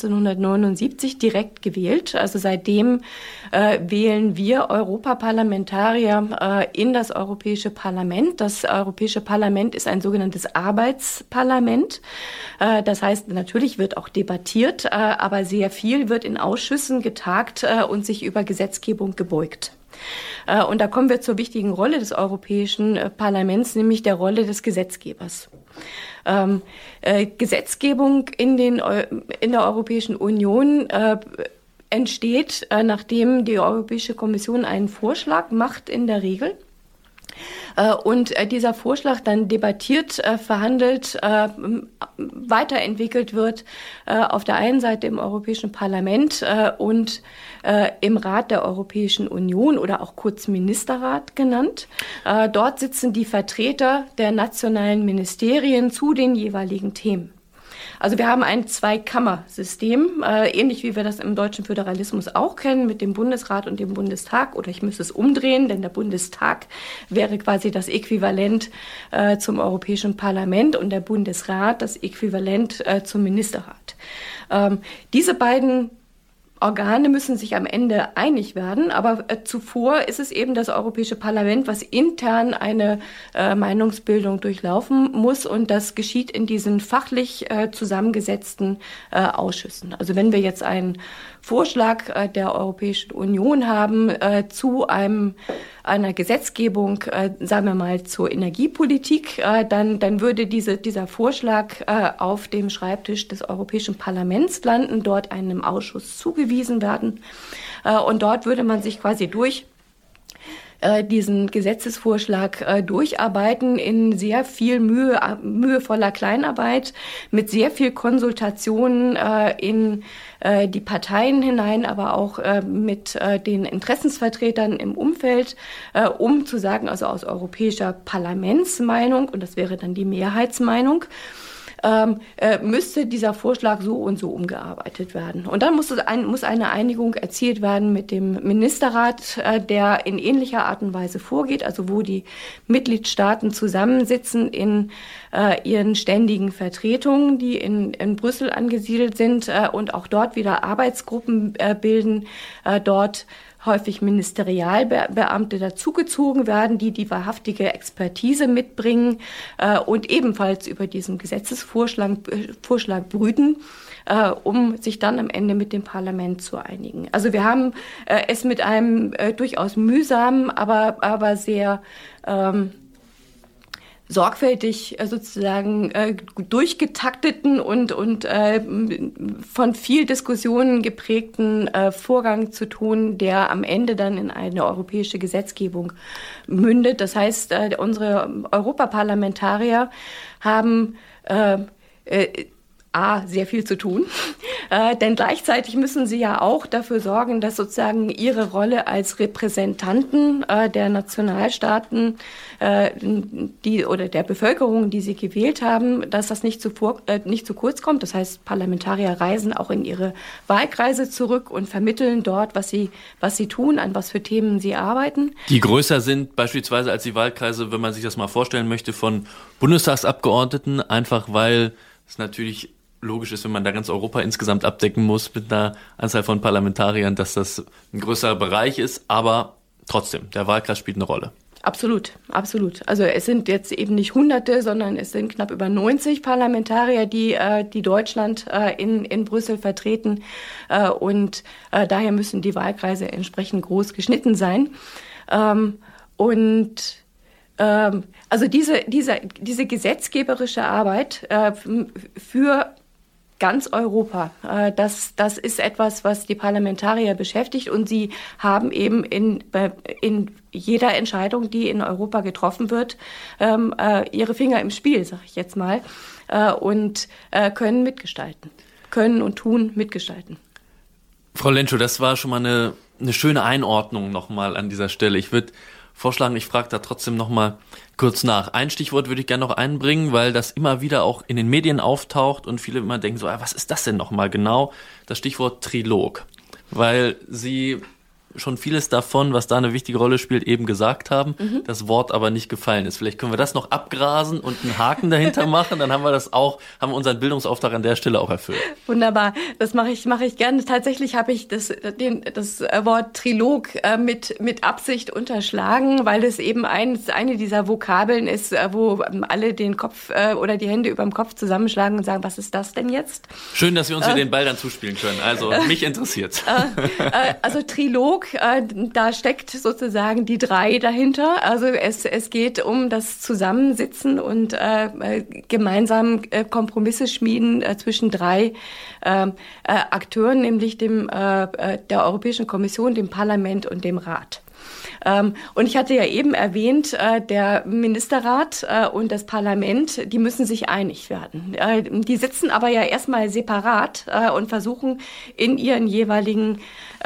1979 direkt gewählt. Also seitdem wählen wir Europaparlamentarier in das Europäische Parlament. Das Europäische Parlament ist ein sogenanntes Arbeitsparlament. Das heißt, natürlich wird auch debattiert, aber sehr viel wird in Ausschüssen getagt und sich über Gesetzgebung gebeugt. Und da kommen wir zur wichtigen Rolle des Europäischen Parlaments, nämlich der Rolle des Gesetzgebers. Gesetzgebung in der Europäischen Union entsteht, nachdem die Europäische Kommission einen Vorschlag macht in der Regel. Und dieser Vorschlag dann debattiert, verhandelt, weiterentwickelt wird, auf der einen Seite im Europäischen Parlament und im Rat der Europäischen Union oder auch kurz Ministerrat genannt. Dort sitzen die Vertreter der nationalen Ministerien zu den jeweiligen Themen. Also wir haben ein Zweikammersystem, ähnlich wie wir das im deutschen Föderalismus auch kennen, mit dem Bundesrat und dem Bundestag. Oder ich müsste es umdrehen, denn der Bundestag wäre quasi das Äquivalent zum Europäischen Parlament und der Bundesrat das Äquivalent zum Ministerrat. Diese beiden Organe müssen sich am Ende einig werden, aber zuvor ist es eben das Europäische Parlament, was intern eine Meinungsbildung durchlaufen muss und das geschieht in diesen fachlich zusammengesetzten Ausschüssen. Also wenn wir jetzt einen Vorschlag der Europäischen Union haben zu einer Gesetzgebung, sagen wir mal zur Energiepolitik, dann würde dieser Vorschlag auf dem Schreibtisch des Europäischen Parlaments landen, dort einem Ausschuss zugewiesen werden und dort würde man sich quasi durch diesen Gesetzesvorschlag durcharbeiten in sehr viel mühevoller Kleinarbeit, mit sehr viel Konsultationen in die Parteien hinein, aber auch mit den Interessensvertretern im Umfeld, um zu sagen, also aus europäischer Parlamentsmeinung, und das wäre dann die Mehrheitsmeinung, müsste dieser Vorschlag so und so umgearbeitet werden. Und dann muss eine Einigung erzielt werden mit dem Ministerrat, der in ähnlicher Art und Weise vorgeht, also wo die Mitgliedstaaten zusammensitzen in ihren ständigen Vertretungen, die in Brüssel angesiedelt sind und auch dort wieder Arbeitsgruppen bilden, dort häufig Ministerialbeamte dazugezogen werden, die wahrhaftige Expertise mitbringen und ebenfalls über diesen Gesetzesvorschlag brüten, um sich dann am Ende mit dem Parlament zu einigen. Also wir haben es mit einem durchaus mühsamen, aber sehr sorgfältig sozusagen durchgetakteten und von viel Diskussionen geprägten Vorgang zu tun, der am Ende dann in eine europäische Gesetzgebung mündet. Das heißt, unsere Europaparlamentarier haben sehr viel zu tun, denn gleichzeitig müssen sie ja auch dafür sorgen, dass sozusagen ihre Rolle als Repräsentanten der Nationalstaaten oder der Bevölkerung, die sie gewählt haben, dass das nicht zu kurz kommt. Das heißt, Parlamentarier reisen auch in ihre Wahlkreise zurück und vermitteln dort, was sie tun, an was für Themen sie arbeiten. Die größer sind beispielsweise als die Wahlkreise, wenn man sich das mal vorstellen möchte, von Bundestagsabgeordneten, einfach weil es natürlich logisch ist, wenn man da ganz Europa insgesamt abdecken muss mit einer Anzahl von Parlamentariern, dass das ein größerer Bereich ist, aber trotzdem, der Wahlkreis spielt eine Rolle. Absolut, absolut. Also es sind jetzt eben nicht Hunderte, sondern es sind knapp über 90 Parlamentarier, die Deutschland in Brüssel vertreten und daher müssen die Wahlkreise entsprechend groß geschnitten sein. Also diese gesetzgeberische Arbeit für ganz Europa, das ist etwas, was die Parlamentarier beschäftigt und sie haben eben in jeder Entscheidung, die in Europa getroffen wird, ihre Finger im Spiel, sag ich jetzt mal, und können mitgestalten, können und tun mitgestalten. Frau Lentschow, das war schon mal eine schöne Einordnung nochmal an dieser Stelle. Ich würde vorschlagen, ich frage da trotzdem noch mal kurz nach. Ein Stichwort würde ich gerne noch einbringen, weil das immer wieder auch in den Medien auftaucht und viele immer denken so, was ist das denn noch mal genau? Das Stichwort Trilog, weil Sie schon vieles davon, was da eine wichtige Rolle spielt, eben gesagt haben, das Wort aber nicht gefallen ist. Vielleicht können wir das noch abgrasen und einen Haken dahinter machen, dann haben wir unseren Bildungsauftrag an der Stelle auch erfüllt. Wunderbar, das mache ich gerne. Tatsächlich habe ich das Wort Trilog mit Absicht unterschlagen, weil es eben eine dieser Vokabeln ist, wo alle den Kopf oder die Hände über dem Kopf zusammenschlagen und sagen, was ist das denn jetzt? Schön, dass wir uns hier den Ball dann zuspielen können. Also mich interessiert's. Also Trilog, da steckt sozusagen die 3 dahinter. Also es geht um das Zusammensitzen und gemeinsam Kompromisse schmieden zwischen 3 Akteuren, nämlich der Europäischen Kommission, dem Parlament und dem Rat. Und ich hatte ja eben erwähnt, der Ministerrat und das Parlament, die müssen sich einig werden. Die sitzen aber ja erstmal separat und versuchen in ihren jeweiligen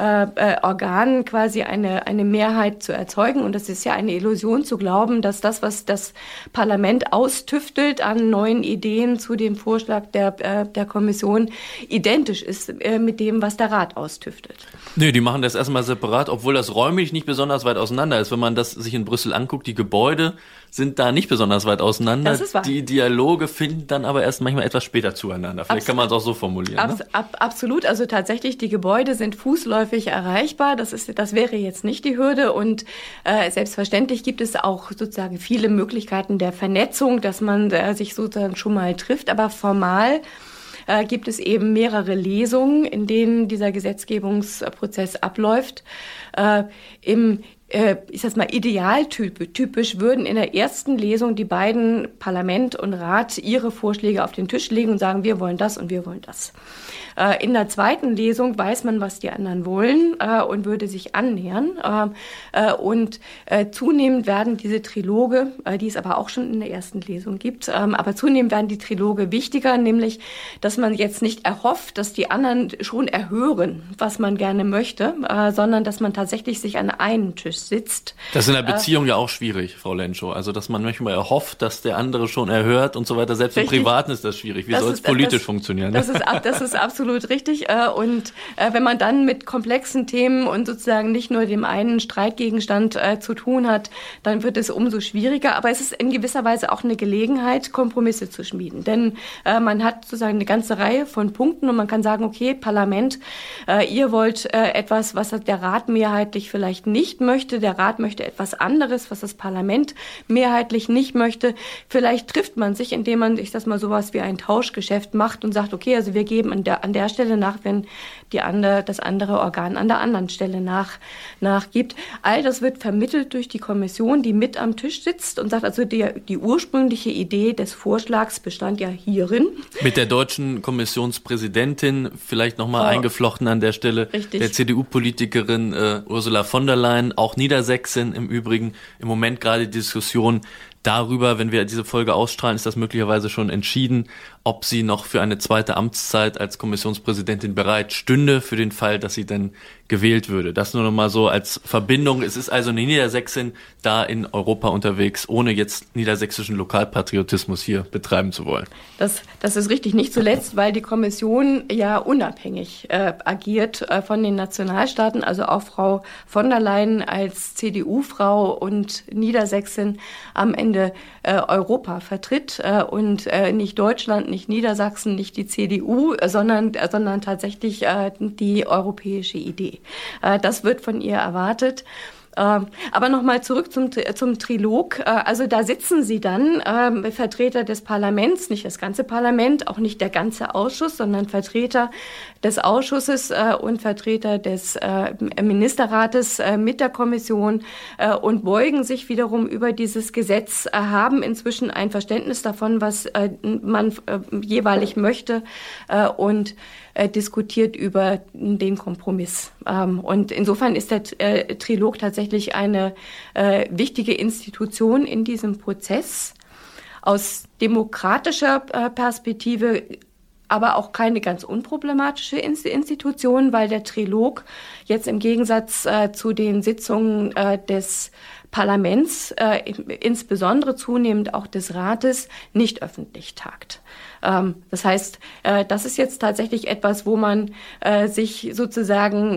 Organen quasi eine Mehrheit zu erzeugen. Und das ist ja eine Illusion zu glauben, dass das, was das Parlament austüftelt an neuen Ideen zu dem Vorschlag der Kommission, identisch ist mit dem, was der Rat austüftelt. Nee, die machen das erstmal separat, obwohl das räumlich nicht besonders weit auseinander ist. Wenn man das sich in Brüssel anguckt, die Gebäude sind da nicht besonders weit auseinander. Das ist wahr. Die Dialoge finden dann aber erst manchmal etwas später zueinander. Vielleicht kann man es auch so formulieren. Absolut. Also tatsächlich, die Gebäude sind fußläufig erreichbar. Das wäre jetzt nicht die Hürde. Und selbstverständlich gibt es auch sozusagen viele Möglichkeiten der Vernetzung, dass man sich sozusagen schon mal trifft. Aber formal gibt es eben mehrere Lesungen, in denen dieser Gesetzgebungsprozess abläuft. Ich sag mal, idealtypisch würden in der ersten Lesung die beiden, Parlament und Rat, ihre Vorschläge auf den Tisch legen und sagen, wir wollen das und wir wollen das. In der zweiten Lesung weiß man, was die anderen wollen und würde sich annähern. Und zunehmend werden diese Triloge, die es aber auch schon in der ersten Lesung gibt, aber zunehmend werden die Triloge wichtiger, nämlich, dass man jetzt nicht erhofft, dass die anderen schon erhören, was man gerne möchte, sondern dass man tatsächlich sich an einen Tisch sitzt. Das ist in der Beziehung ja auch schwierig, Frau Lenschow. Also, dass man manchmal erhofft, dass der andere schon erhört und so weiter. Selbst im Privaten ist das schwierig. Wie soll es politisch funktionieren? Das ist absolut richtig. Und wenn man dann mit komplexen Themen und sozusagen nicht nur dem einen Streitgegenstand zu tun hat, dann wird es umso schwieriger. Aber es ist in gewisser Weise auch eine Gelegenheit, Kompromisse zu schmieden. Denn man hat sozusagen eine ganze Reihe von Punkten und man kann sagen, okay, Parlament, ihr wollt etwas, was der Rat mehrheitlich vielleicht nicht möchte. Der Rat möchte etwas anderes, was das Parlament mehrheitlich nicht möchte. Vielleicht trifft man sich, indem man, ich sag mal, sowas wie ein Tauschgeschäft macht und sagt, okay, also wir geben an der Stelle nach, wenn das andere Organ an der anderen Stelle nachgibt. All das wird vermittelt durch die Kommission, die mit am Tisch sitzt und sagt, also die ursprüngliche Idee des Vorschlags bestand ja hierin. Mit der deutschen Kommissionspräsidentin, vielleicht nochmal eingeflochten an der Stelle, richtig, der CDU-Politikerin Ursula von der Leyen, auch Niedersächsin im Übrigen, im Moment gerade die Diskussion darüber, wenn wir diese Folge ausstrahlen, ist das möglicherweise schon entschieden, ob sie noch für eine zweite Amtszeit als Kommissionspräsidentin bereit stünde, für den Fall, dass sie dann gewählt würde. Das nur noch mal so als Verbindung. Es ist also eine Niedersächsin da in Europa unterwegs, ohne jetzt niedersächsischen Lokalpatriotismus hier betreiben zu wollen. Das ist richtig, nicht zuletzt, weil die Kommission ja unabhängig agiert von den Nationalstaaten. Also auch Frau von der Leyen als CDU-Frau und Niedersächsin am Ende Europa vertritt und nicht Deutschland, nicht Niedersachsen, nicht die CDU, sondern tatsächlich die europäische Idee. Das wird von ihr erwartet. Aber nochmal zurück zum Trilog. Also da sitzen sie dann, Vertreter des Parlaments, nicht das ganze Parlament, auch nicht der ganze Ausschuss, sondern Vertreter des Ausschusses und Vertreter des Ministerrates mit der Kommission und beugen sich wiederum über dieses Gesetz, haben inzwischen ein Verständnis davon, was man jeweilig möchte und diskutiert über den Kompromiss. Und insofern ist der Trilog tatsächlich eine wichtige Institution in diesem Prozess. Aus demokratischer Perspektive aber auch keine ganz unproblematische Institution, weil der Trilog jetzt im Gegensatz zu den Sitzungen des Parlaments, insbesondere zunehmend auch des Rates, nicht öffentlich tagt. Das heißt, das ist jetzt tatsächlich etwas, wo man sich sozusagen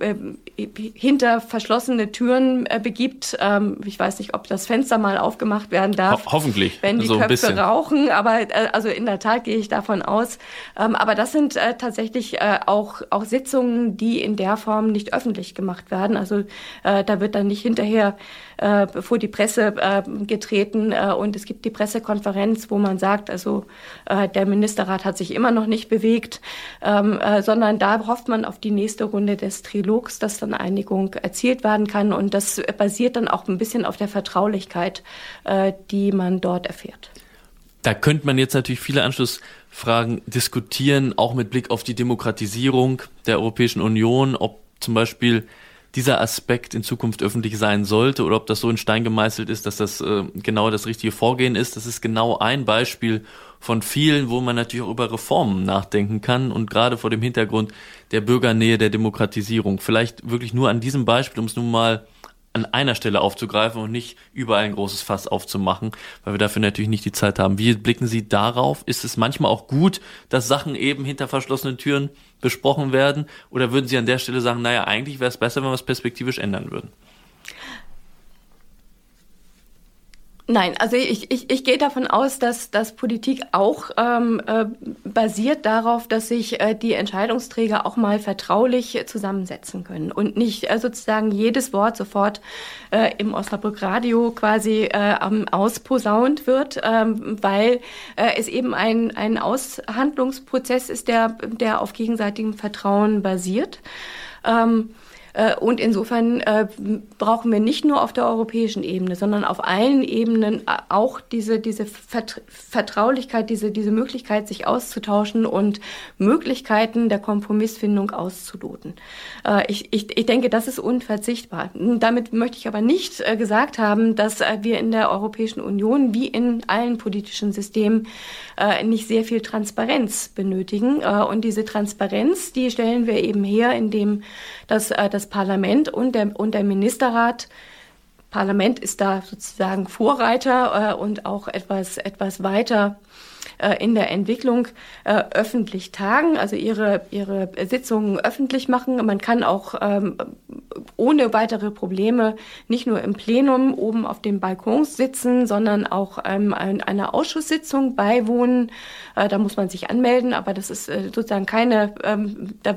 hinter verschlossene Türen begibt. Ich weiß nicht, ob das Fenster mal aufgemacht werden darf. Hoffentlich. Wenn die so Köpfe rauchen, aber also in der Tat gehe ich davon aus. Aber das sind tatsächlich auch Sitzungen, die in der Form nicht öffentlich gemacht werden. Also da wird dann nicht hinterher vor die Presse getreten und es gibt die Pressekonferenz, wo man sagt, also der Ministerrat hat sich immer noch nicht bewegt, sondern da hofft man auf die nächste Runde des Trilogs, dass dann Einigung erzielt werden kann und das basiert dann auch ein bisschen auf der Vertraulichkeit, die man dort erfährt. Da könnte man jetzt natürlich viele Anschlussfragen diskutieren, auch mit Blick auf die Demokratisierung der Europäischen Union, ob zum Beispiel dieser Aspekt in Zukunft öffentlich sein sollte oder ob das so in Stein gemeißelt ist, dass das genau das richtige Vorgehen ist. Das ist genau ein Beispiel von vielen, wo man natürlich auch über Reformen nachdenken kann und gerade vor dem Hintergrund der Bürgernähe, der Demokratisierung. Vielleicht wirklich nur an diesem Beispiel, um es nun mal an einer Stelle aufzugreifen und nicht überall ein großes Fass aufzumachen, weil wir dafür natürlich nicht die Zeit haben. Wie blicken Sie darauf? Ist es manchmal auch gut, dass Sachen eben hinter verschlossenen Türen besprochen werden? Oder würden Sie an der Stelle sagen, naja, eigentlich wäre es besser, wenn wir es perspektivisch ändern würden? Nein, also ich gehe davon aus, dass Politik auch basiert darauf, dass sich die Entscheidungsträger auch mal vertraulich zusammensetzen können und nicht sozusagen jedes Wort sofort im Osnabrück Radio quasi ausposaunt wird, weil es eben ein Aushandlungsprozess ist, der auf gegenseitigem Vertrauen basiert. Und insofern brauchen wir nicht nur auf der europäischen Ebene, sondern auf allen Ebenen auch diese Vertraulichkeit, diese Möglichkeit, sich auszutauschen und Möglichkeiten der Kompromissfindung auszuloten. Ich denke, das ist unverzichtbar. Damit möchte ich aber nicht gesagt haben, dass wir in der Europäischen Union wie in allen politischen Systemen nicht sehr viel Transparenz benötigen. Und diese Transparenz, die stellen wir eben her, indem dass das Parlament und der Ministerrat, Parlament ist da sozusagen Vorreiter und auch etwas weiter in der Entwicklung, öffentlich tagen, also ihre Sitzungen öffentlich machen. Man kann auch ohne weitere Probleme nicht nur im Plenum oben auf den Balkons sitzen, sondern auch einer Ausschusssitzung beiwohnen. Da muss man sich anmelden, aber das ist sozusagen da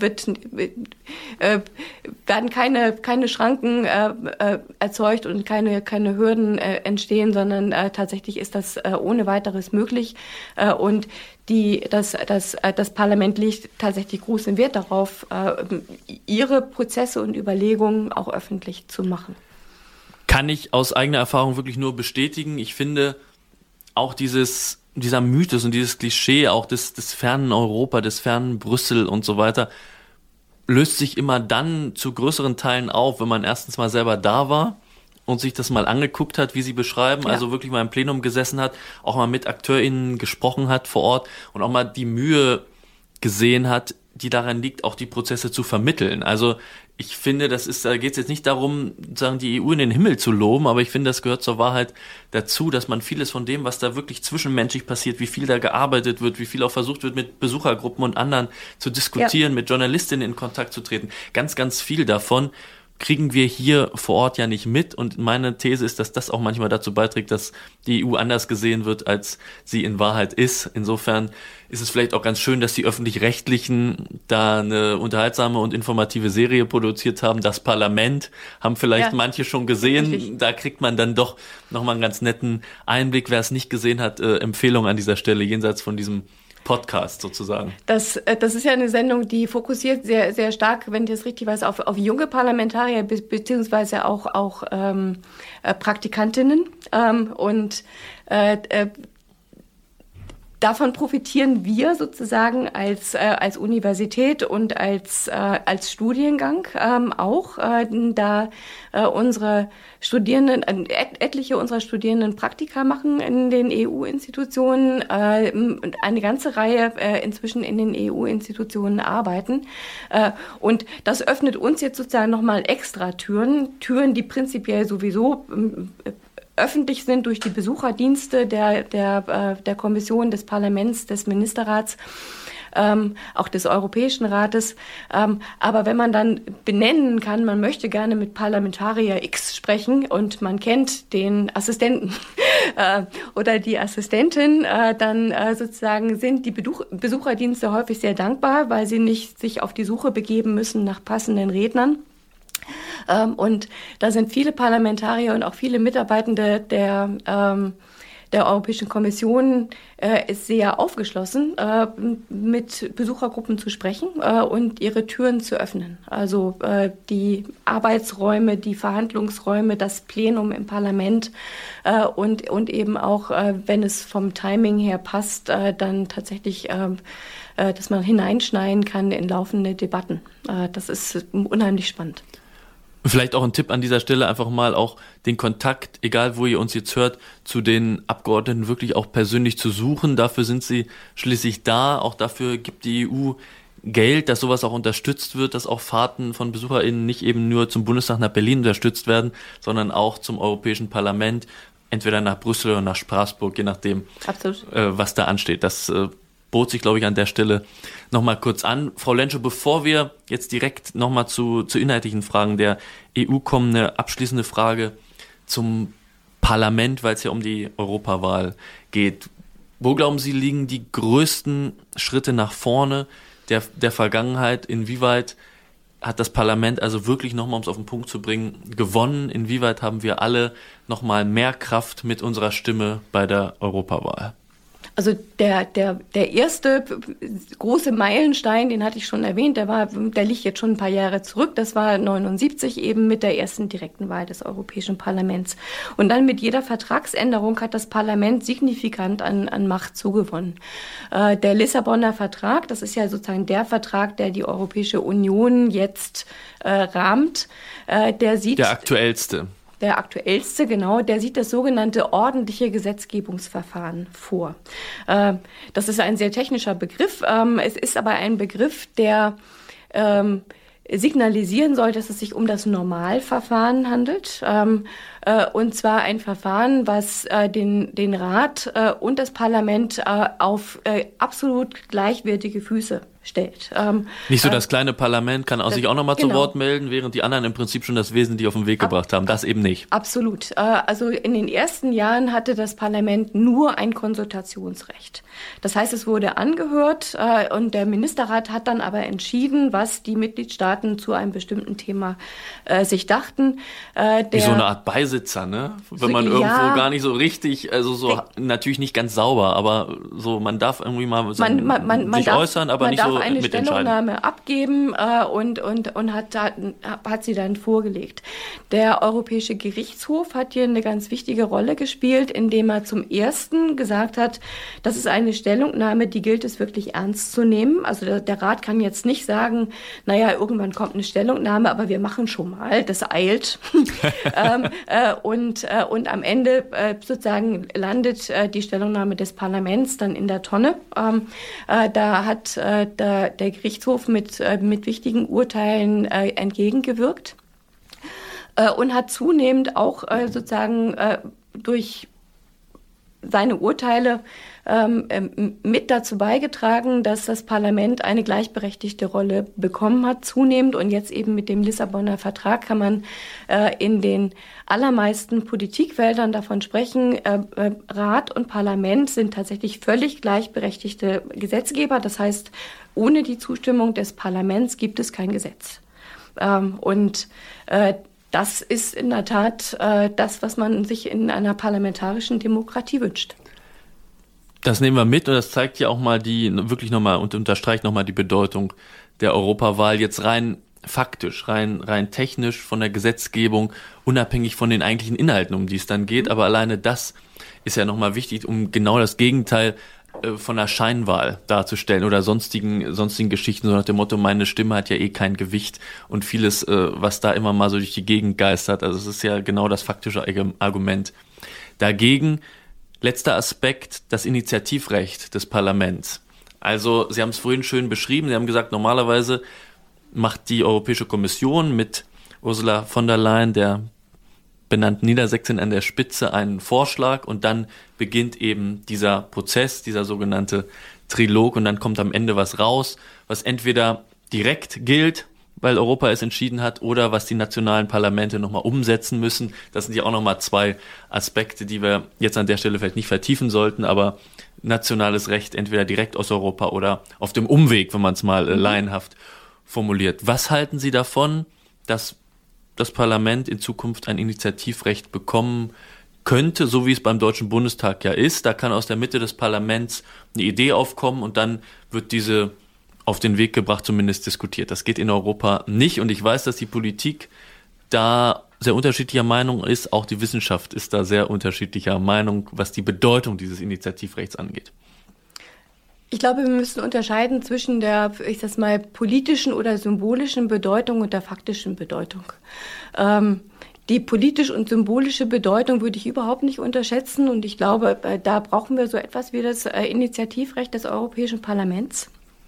werden keine Schranken erzeugt und keine Hürden entstehen, sondern tatsächlich ist das ohne weiteres möglich. Und das Parlament legt tatsächlich großen Wert darauf, ihre Prozesse und Überlegungen auch öffentlich zu machen. Kann ich aus eigener Erfahrung wirklich nur bestätigen. Ich finde auch dieser Mythos und dieses Klischee auch des fernen Europa, des fernen Brüssel und so weiter, löst sich immer dann zu größeren Teilen auf, wenn man erstens mal selber da war und sich das mal angeguckt hat, wie Sie beschreiben, also wirklich mal im Plenum gesessen hat, auch mal mit AkteurInnen gesprochen hat vor Ort und auch mal die Mühe gesehen hat, die daran liegt, auch die Prozesse zu vermitteln. Also ich finde, da geht es jetzt nicht darum, sozusagen die EU in den Himmel zu loben, aber ich finde, das gehört zur Wahrheit dazu, dass man vieles von dem, was da wirklich zwischenmenschlich passiert, wie viel da gearbeitet wird, wie viel auch versucht wird, mit Besuchergruppen und anderen zu diskutieren, mit Journalistinnen in Kontakt zu treten, ganz, ganz viel davon kriegen wir hier vor Ort ja nicht mit. Und meine These ist, dass das auch manchmal dazu beiträgt, dass die EU anders gesehen wird, als sie in Wahrheit ist. Insofern ist es vielleicht auch ganz schön, dass die Öffentlich-Rechtlichen da eine unterhaltsame und informative Serie produziert haben. Das Parlament haben vielleicht manche schon gesehen. Richtig. Da kriegt man dann doch nochmal einen ganz netten Einblick. Wer es nicht gesehen hat, Empfehlung an dieser Stelle, jenseits von diesem Podcast sozusagen. Das ist ja eine Sendung, die fokussiert sehr, sehr stark, wenn ich das richtig weiß, auf junge Parlamentarier beziehungsweise auch Praktikantinnen. Und davon profitieren wir sozusagen als Universität und als Studiengang auch, da unsere Studierenden, etliche unserer Studierenden Praktika machen in den EU-Institutionen, eine ganze Reihe inzwischen in den EU-Institutionen arbeiten. Und das öffnet uns jetzt sozusagen nochmal extra Türen, die prinzipiell sowieso öffentlich sind durch die Besucherdienste der Kommission, des Parlaments, des Ministerrats, auch des Europäischen Rates. Aber wenn man dann benennen kann, man möchte gerne mit Parlamentarier X sprechen und man kennt den Assistenten oder die Assistentin, dann sozusagen sind die Besucherdienste häufig sehr dankbar, weil sie nicht sich auf die Suche begeben müssen nach passenden Rednern. Und da sind viele Parlamentarier und auch viele Mitarbeitende der Europäischen Kommission ist sehr aufgeschlossen, mit Besuchergruppen zu sprechen und ihre Türen zu öffnen. Also die Arbeitsräume, die Verhandlungsräume, das Plenum im Parlament und eben auch, wenn es vom Timing her passt, dann tatsächlich, dass man hineinschneiden kann in laufende Debatten. Das ist unheimlich spannend. Vielleicht auch ein Tipp an dieser Stelle, einfach mal auch den Kontakt, egal wo ihr uns jetzt hört, zu den Abgeordneten wirklich auch persönlich zu suchen. Dafür sind sie schließlich da. Auch dafür gibt die EU Geld, dass sowas auch unterstützt wird, dass auch Fahrten von BesucherInnen nicht eben nur zum Bundestag nach Berlin unterstützt werden, sondern auch zum Europäischen Parlament, entweder nach Brüssel oder nach Straßburg, je nachdem, was da ansteht. Das bot sich, glaube ich, an der Stelle nochmal kurz an. Frau Lenschow, bevor wir jetzt direkt nochmal zu inhaltlichen Fragen der EU kommen, eine abschließende Frage zum Parlament, weil es ja um die Europawahl geht. Wo, glauben Sie, liegen die größten Schritte nach vorne der Vergangenheit? Inwieweit hat das Parlament also wirklich nochmal, um es auf den Punkt zu bringen, gewonnen? Inwieweit haben wir alle nochmal mehr Kraft mit unserer Stimme bei der Europawahl? Also der erste große Meilenstein, den hatte ich schon erwähnt, der liegt jetzt schon ein paar Jahre zurück. Das war 1979 eben mit der ersten direkten Wahl des Europäischen Parlaments. Und dann mit jeder Vertragsänderung hat das Parlament signifikant an Macht zugewonnen. Der Lissabonner Vertrag, das ist ja sozusagen der Vertrag, der die Europäische Union jetzt rahmt, der aktuellste. Der aktuellste, genau, der sieht das sogenannte ordentliche Gesetzgebungsverfahren vor. Das ist ein sehr technischer Begriff. Es ist aber ein Begriff, der signalisieren soll, dass es sich um das Normalverfahren handelt. Und zwar ein Verfahren, was den Rat und das Parlament auf absolut gleichwertige Füße stellt. Nicht so, das kleine Parlament kann sich auch nochmal zu Wort melden, während die anderen im Prinzip schon das Wesentliche auf den Weg gebracht haben. Das eben nicht. Absolut. Also in den ersten Jahren hatte das Parlament nur ein Konsultationsrecht. Das heißt, es wurde angehört und der Ministerrat hat dann aber entschieden, was die Mitgliedstaaten zu einem bestimmten Thema sich dachten. Wie so eine Art Beisitzer, ne? Wenn man irgendwo gar nicht so richtig, also so natürlich nicht ganz sauber, aber so man darf irgendwie mal so sich äußern, aber nicht so eine mitentscheiden. Stellungnahme abgeben und hat sie dann vorgelegt. Der Europäische Gerichtshof hat hier eine ganz wichtige Rolle gespielt, indem er zum Ersten gesagt hat, das ist eine Stellungnahme, die gilt es wirklich ernst zu nehmen. Also der Rat kann jetzt nicht sagen, naja, irgendwann kommt eine Stellungnahme, aber wir machen schon mal, das eilt. Und am Ende sozusagen landet die Stellungnahme des Parlaments dann in der Tonne. Da hat der Gerichtshof mit wichtigen Urteilen entgegengewirkt und hat zunehmend auch sozusagen durch seine Urteile mit dazu beigetragen, dass das Parlament eine gleichberechtigte Rolle bekommen hat, zunehmend. Und jetzt eben mit dem Lissabonner Vertrag kann man in den allermeisten Politikfeldern davon sprechen. Rat und Parlament sind tatsächlich völlig gleichberechtigte Gesetzgeber. Das heißt, ohne die Zustimmung des Parlaments gibt es kein Gesetz. Das ist in der Tat das, was man sich in einer parlamentarischen Demokratie wünscht. Das nehmen wir mit und das zeigt ja auch mal wirklich nochmal und unterstreicht nochmal die Bedeutung der Europawahl jetzt rein faktisch, rein technisch von der Gesetzgebung, unabhängig von den eigentlichen Inhalten, um die es dann geht. Aber alleine das ist ja nochmal wichtig, um genau das Gegenteil von der Scheinwahl darzustellen oder sonstigen Geschichten, so nach dem Motto, meine Stimme hat ja eh kein Gewicht und vieles, was da immer mal so durch die Gegend geistert. Also es ist ja genau das faktische Argument. Dagegen, letzter Aspekt, das Initiativrecht des Parlaments. Also Sie haben es vorhin schön beschrieben, Sie haben gesagt, normalerweise macht die Europäische Kommission mit Ursula von der Leyen, der benannten Niedersächsin, an der Spitze einen Vorschlag und dann beginnt eben dieser Prozess, dieser sogenannte Trilog und dann kommt am Ende was raus, was entweder direkt gilt, weil Europa es entschieden hat, oder was die nationalen Parlamente nochmal umsetzen müssen. Das sind ja auch nochmal zwei Aspekte, die wir jetzt an der Stelle vielleicht nicht vertiefen sollten, aber nationales Recht entweder direkt aus Europa oder auf dem Umweg, wenn man es mal laienhaft formuliert. Was halten Sie davon, dass das Parlament in Zukunft ein Initiativrecht bekommen könnte, so wie es beim Deutschen Bundestag ja ist? Da kann aus der Mitte des Parlaments eine Idee aufkommen und dann wird diese auf den Weg gebracht, zumindest diskutiert. Das geht in Europa nicht und ich weiß, dass die Politik da sehr unterschiedlicher Meinung ist. Auch die Wissenschaft ist da sehr unterschiedlicher Meinung, was die Bedeutung dieses Initiativrechts angeht. Ich glaube, wir müssen unterscheiden zwischen der, politischen oder symbolischen Bedeutung und der faktischen Bedeutung. Die politisch und symbolische Bedeutung würde ich überhaupt nicht unterschätzen und ich glaube, da brauchen wir so etwas wie das Initiativrecht des Europäischen Parlaments.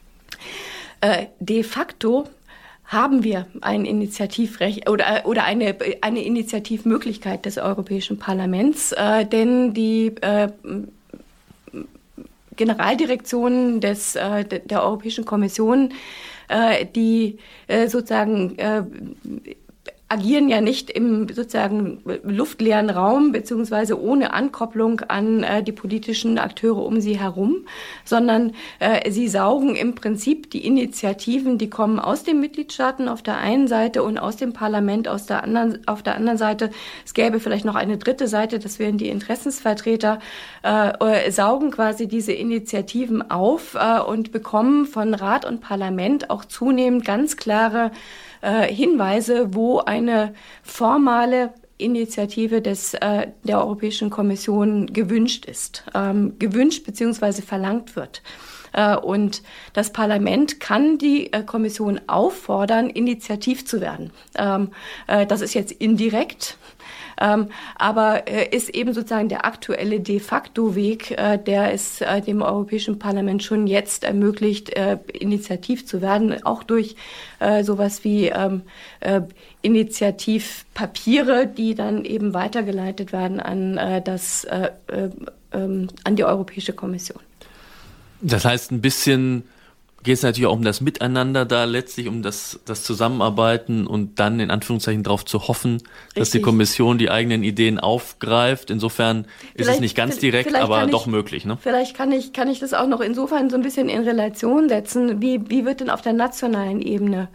De facto haben wir ein Initiativrecht oder eine Initiativmöglichkeit des Europäischen Parlaments, denn die Generaldirektionen der Europäischen Kommission, die sozusagen agieren ja nicht im sozusagen luftleeren Raum beziehungsweise ohne Ankopplung an die politischen Akteure um sie herum, sondern sie saugen im Prinzip die Initiativen, die kommen aus den Mitgliedstaaten auf der einen Seite und aus dem Parlament auf der anderen Seite. Es gäbe vielleicht noch eine dritte Seite, das wären die Interessensvertreter, saugen quasi diese Initiativen auf und bekommen von Rat und Parlament auch zunehmend ganz klare Hinweise, wo eine formale Initiative der Europäischen Kommission gewünscht ist, gewünscht bzw. verlangt wird. Und das Parlament kann die Kommission auffordern, initiativ zu werden. Das ist jetzt indirekt. Aber ist eben sozusagen der aktuelle de facto Weg, der es dem Europäischen Parlament schon jetzt ermöglicht, initiativ zu werden, auch durch sowas wie Initiativpapiere, die dann eben weitergeleitet werden an die Europäische Kommission. Das heißt, ein bisschen geht es natürlich auch um das Miteinander da letztlich, um das Zusammenarbeiten und dann in Anführungszeichen darauf zu hoffen, dass die Kommission die eigenen Ideen aufgreift. Insofern ist es nicht ganz direkt, aber doch möglich. Ne? Vielleicht kann ich das auch noch insofern so ein bisschen in Relation setzen. Wie wird denn auf der nationalen Ebene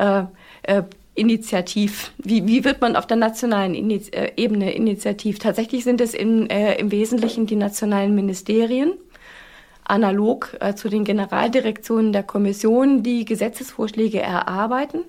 initiativ? Wie wird man auf der nationalen Ebene initiativ? Tatsächlich sind es im Wesentlichen die nationalen Ministerien, analog zu den Generaldirektionen der Kommission, die Gesetzesvorschläge erarbeiten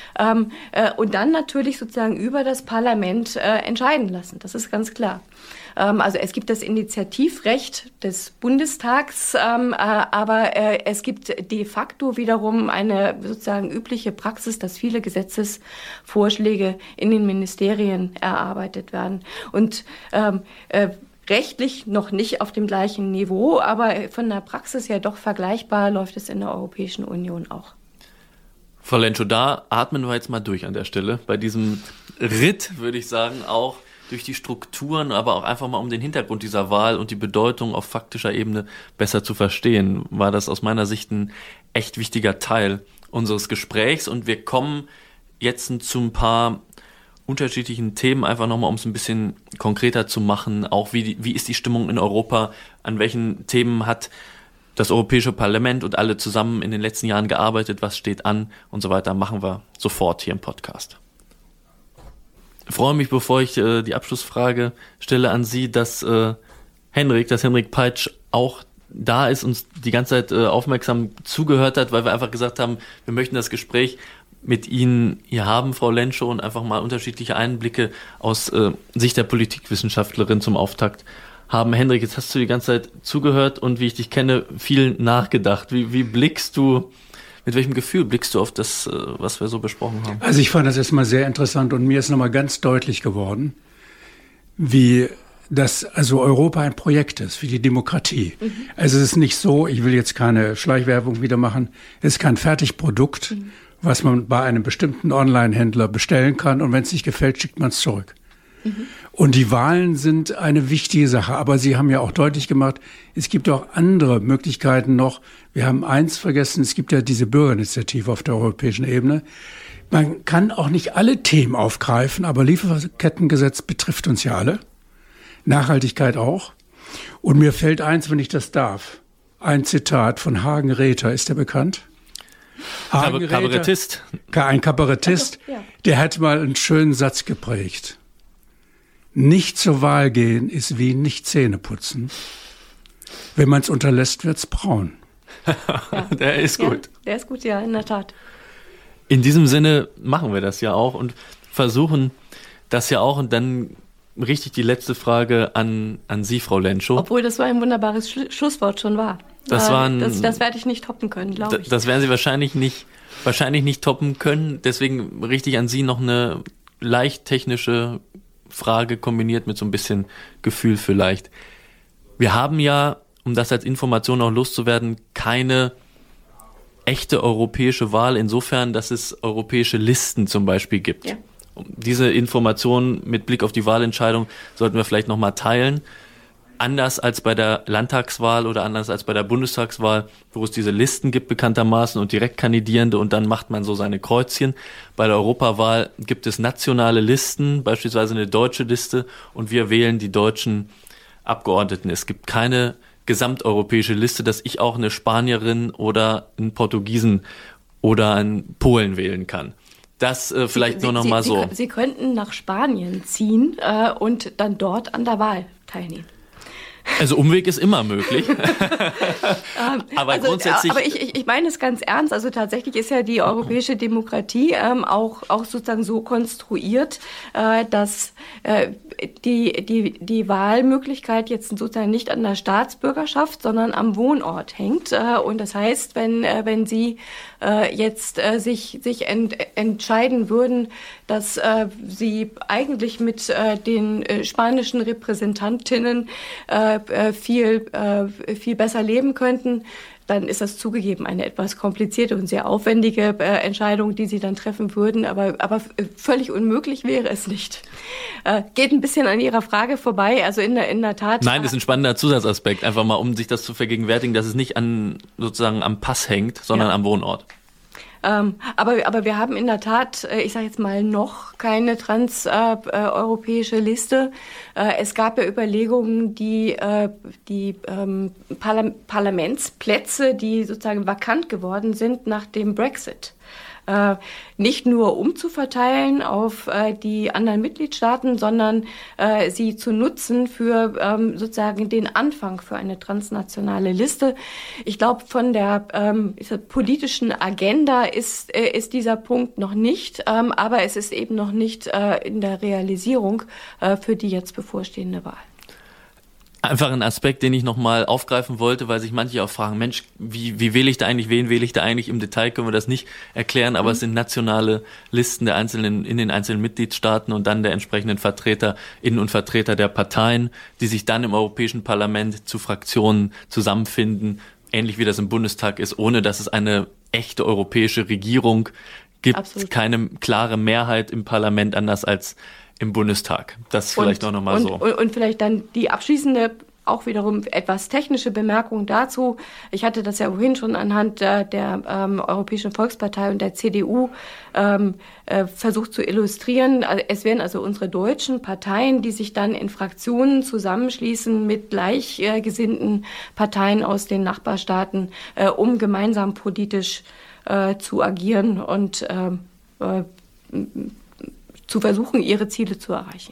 und dann natürlich sozusagen über das Parlament entscheiden lassen. Das ist ganz klar. Also es gibt das Initiativrecht des Bundestags, aber es gibt de facto wiederum eine sozusagen übliche Praxis, dass viele Gesetzesvorschläge in den Ministerien erarbeitet werden. Und rechtlich noch nicht auf dem gleichen Niveau, aber von der Praxis her doch vergleichbar läuft es in der Europäischen Union auch. Frau Lentschow, da atmen wir jetzt mal durch an der Stelle. Bei diesem Ritt, würde ich sagen, auch durch die Strukturen, aber auch einfach mal um den Hintergrund dieser Wahl und die Bedeutung auf faktischer Ebene besser zu verstehen, war das aus meiner Sicht ein echt wichtiger Teil unseres Gesprächs. Und wir kommen jetzt zu ein paar unterschiedlichen Themen, einfach nochmal, um es ein bisschen konkreter zu machen, auch wie ist die Stimmung in Europa, an welchen Themen hat das Europäische Parlament und alle zusammen in den letzten Jahren gearbeitet, was steht an und so weiter, machen wir sofort hier im Podcast. Ich freue mich, bevor ich die Abschlussfrage stelle an Sie, dass Henrik Peitsch auch da ist, uns die ganze Zeit aufmerksam zugehört hat, weil wir einfach gesagt haben, wir möchten das Gespräch mit Ihnen hier haben, Frau Lentschow, und einfach mal unterschiedliche Einblicke aus Sicht der Politikwissenschaftlerin zum Auftakt haben. Henrik, jetzt hast du die ganze Zeit zugehört und wie ich dich kenne, viel nachgedacht. Wie blickst du, mit welchem Gefühl blickst du auf das, was wir so besprochen haben? Also ich fand das erstmal sehr interessant und mir ist nochmal ganz deutlich geworden, wie dass also Europa ein Projekt ist, wie die Demokratie. Also es ist nicht so, ich will jetzt keine Schleichwerbung wieder machen, es ist kein Fertigprodukt, was man bei einem bestimmten Online-Händler bestellen kann und wenn es nicht gefällt, schickt man es zurück. Und die Wahlen sind eine wichtige Sache, aber Sie haben ja auch deutlich gemacht, es gibt auch andere Möglichkeiten noch. Wir haben eins vergessen, es gibt ja diese Bürgerinitiative auf der europäischen Ebene. Man kann auch nicht alle Themen aufgreifen, aber Lieferkettengesetz betrifft uns ja alle. Nachhaltigkeit auch. Und mir fällt eins, wenn ich das darf, ein Zitat von Hagen Räther, ist der bekannt? Kabarettist. Ein Kabarettist, der hat mal einen schönen Satz geprägt. Nicht zur Wahl gehen ist wie nicht Zähne putzen. Wenn man es unterlässt, wird's braun. Der ist gut. Ja, der ist gut, ja, in der Tat. In diesem Sinne machen wir das ja auch und versuchen das ja auch und dann richtig die letzte Frage an Sie, Frau Lentschow. Obwohl das so ein wunderbares Schlusswort schon war. Das werde ich nicht toppen können, glaube ich. Das werden Sie wahrscheinlich nicht toppen können. Deswegen richte ich an Sie noch eine leicht technische Frage kombiniert mit so ein bisschen Gefühl vielleicht. Wir haben ja, um das als Information auch loszuwerden, keine echte europäische Wahl, insofern, dass es europäische Listen zum Beispiel gibt. Ja. Diese Informationen mit Blick auf die Wahlentscheidung sollten wir vielleicht nochmal teilen. Anders als bei der Landtagswahl oder anders als bei der Bundestagswahl, wo es diese Listen gibt bekanntermaßen und Direktkandidierende und dann macht man so seine Kreuzchen. Bei der Europawahl gibt es nationale Listen, beispielsweise eine deutsche Liste und wir wählen die deutschen Abgeordneten. Es gibt keine gesamteuropäische Liste, dass ich auch eine Spanierin oder einen Portugiesen oder einen Polen wählen kann. Das vielleicht nur noch mal so. Sie könnten nach Spanien ziehen und dann dort an der Wahl teilnehmen. Also Umweg ist immer möglich. Aber also, grundsätzlich... Aber ich meine es ganz ernst. Also tatsächlich ist ja die europäische Demokratie auch sozusagen so konstruiert, dass die Wahlmöglichkeit jetzt sozusagen nicht an der Staatsbürgerschaft, sondern am Wohnort hängt. Und das heißt, wenn Sie jetzt sich entscheiden würden, dass Sie eigentlich mit den spanischen Repräsentantinnen viel besser leben könnten, dann ist das zugegeben eine etwas komplizierte und sehr aufwendige Entscheidung, die Sie dann treffen würden. Aber völlig unmöglich wäre es nicht. Geht ein bisschen an Ihrer Frage vorbei. Also in der Tat. Nein, das ist ein spannender Zusatzaspekt. Einfach mal, um sich das zu vergegenwärtigen, dass es nicht sozusagen am Pass hängt, sondern am Wohnort. Aber wir haben in der Tat, ich sage jetzt mal, noch keine transeuropäische Liste. Es gab ja Überlegungen, die Parlamentsplätze, die sozusagen vakant geworden sind nach dem Brexit, nicht nur umzuverteilen auf die anderen Mitgliedstaaten, sondern sie zu nutzen für sozusagen den Anfang für eine transnationale Liste. Ich glaube, von der politischen Agenda ist dieser Punkt noch nicht, aber es ist eben noch nicht in der Realisierung für die jetzt bevorstehende Wahl. Einfach ein Aspekt, den ich nochmal aufgreifen wollte, weil sich manche auch fragen, Mensch, wie wähle ich da eigentlich, wen wähle ich da eigentlich? Im Detail können wir das nicht erklären, aber es sind nationale Listen in den einzelnen Mitgliedstaaten und dann der entsprechenden Vertreterinnen und Vertreter der Parteien, die sich dann im Europäischen Parlament zu Fraktionen zusammenfinden, ähnlich wie das im Bundestag ist, ohne dass es eine echte europäische Regierung gibt. Absolut. Keine klare Mehrheit im Parlament, anders als im Bundestag. Das vielleicht auch nochmal so. Und vielleicht dann die abschließende, auch wiederum etwas technische Bemerkung dazu. Ich hatte das ja vorhin schon anhand der Europäischen Volkspartei und der CDU versucht zu illustrieren. Es wären also unsere deutschen Parteien, die sich dann in Fraktionen zusammenschließen mit gleichgesinnten Parteien aus den Nachbarstaaten, um gemeinsam politisch zu agieren und zu versuchen, ihre Ziele zu erreichen.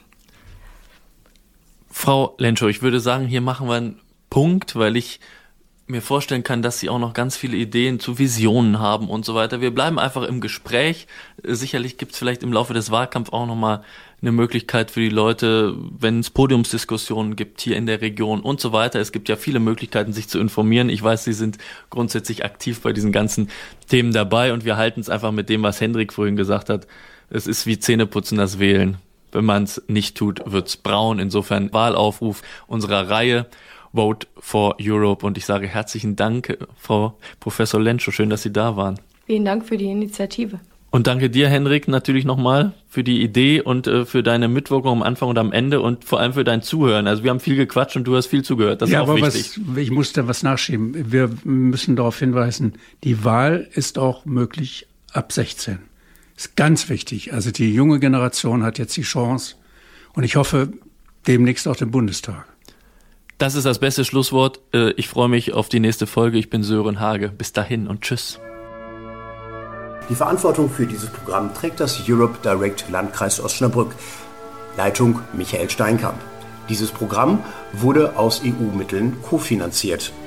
Frau Lenschow, ich würde sagen, hier machen wir einen Punkt, weil ich mir vorstellen kann, dass Sie auch noch ganz viele Ideen zu Visionen haben und so weiter. Wir bleiben einfach im Gespräch. Sicherlich gibt es vielleicht im Laufe des Wahlkampfs auch nochmal eine Möglichkeit für die Leute, wenn es Podiumsdiskussionen gibt hier in der Region und so weiter. Es gibt ja viele Möglichkeiten, sich zu informieren. Ich weiß, Sie sind grundsätzlich aktiv bei diesen ganzen Themen dabei und wir halten es einfach mit dem, was Hendrik vorhin gesagt hat. Es ist wie Zähneputzen, das Wählen. Wenn man es nicht tut, wird's braun. Insofern Wahlaufruf unserer Reihe Vote for Europe. Und ich sage herzlichen Dank, Frau Professor Lenschow. Schön, dass Sie da waren. Vielen Dank für die Initiative. Und danke dir, Hendrik, natürlich nochmal für die Idee und für deine Mitwirkung am Anfang und am Ende und vor allem für dein Zuhören. Also wir haben viel gequatscht und du hast viel zugehört. Das ist auch wichtig. Ich muss da was nachschieben. Wir müssen darauf hinweisen, die Wahl ist auch möglich ab 16. Ist ganz wichtig. Also die junge Generation hat jetzt die Chance und ich hoffe demnächst auch den Bundestag. Das ist das beste Schlusswort. Ich freue mich auf die nächste Folge. Ich bin Sören Hage. Bis dahin und tschüss. Die Verantwortung für dieses Programm trägt das Europe Direct Landkreis Osnabrück. Leitung Michael Steinkamp. Dieses Programm wurde aus EU-Mitteln kofinanziert.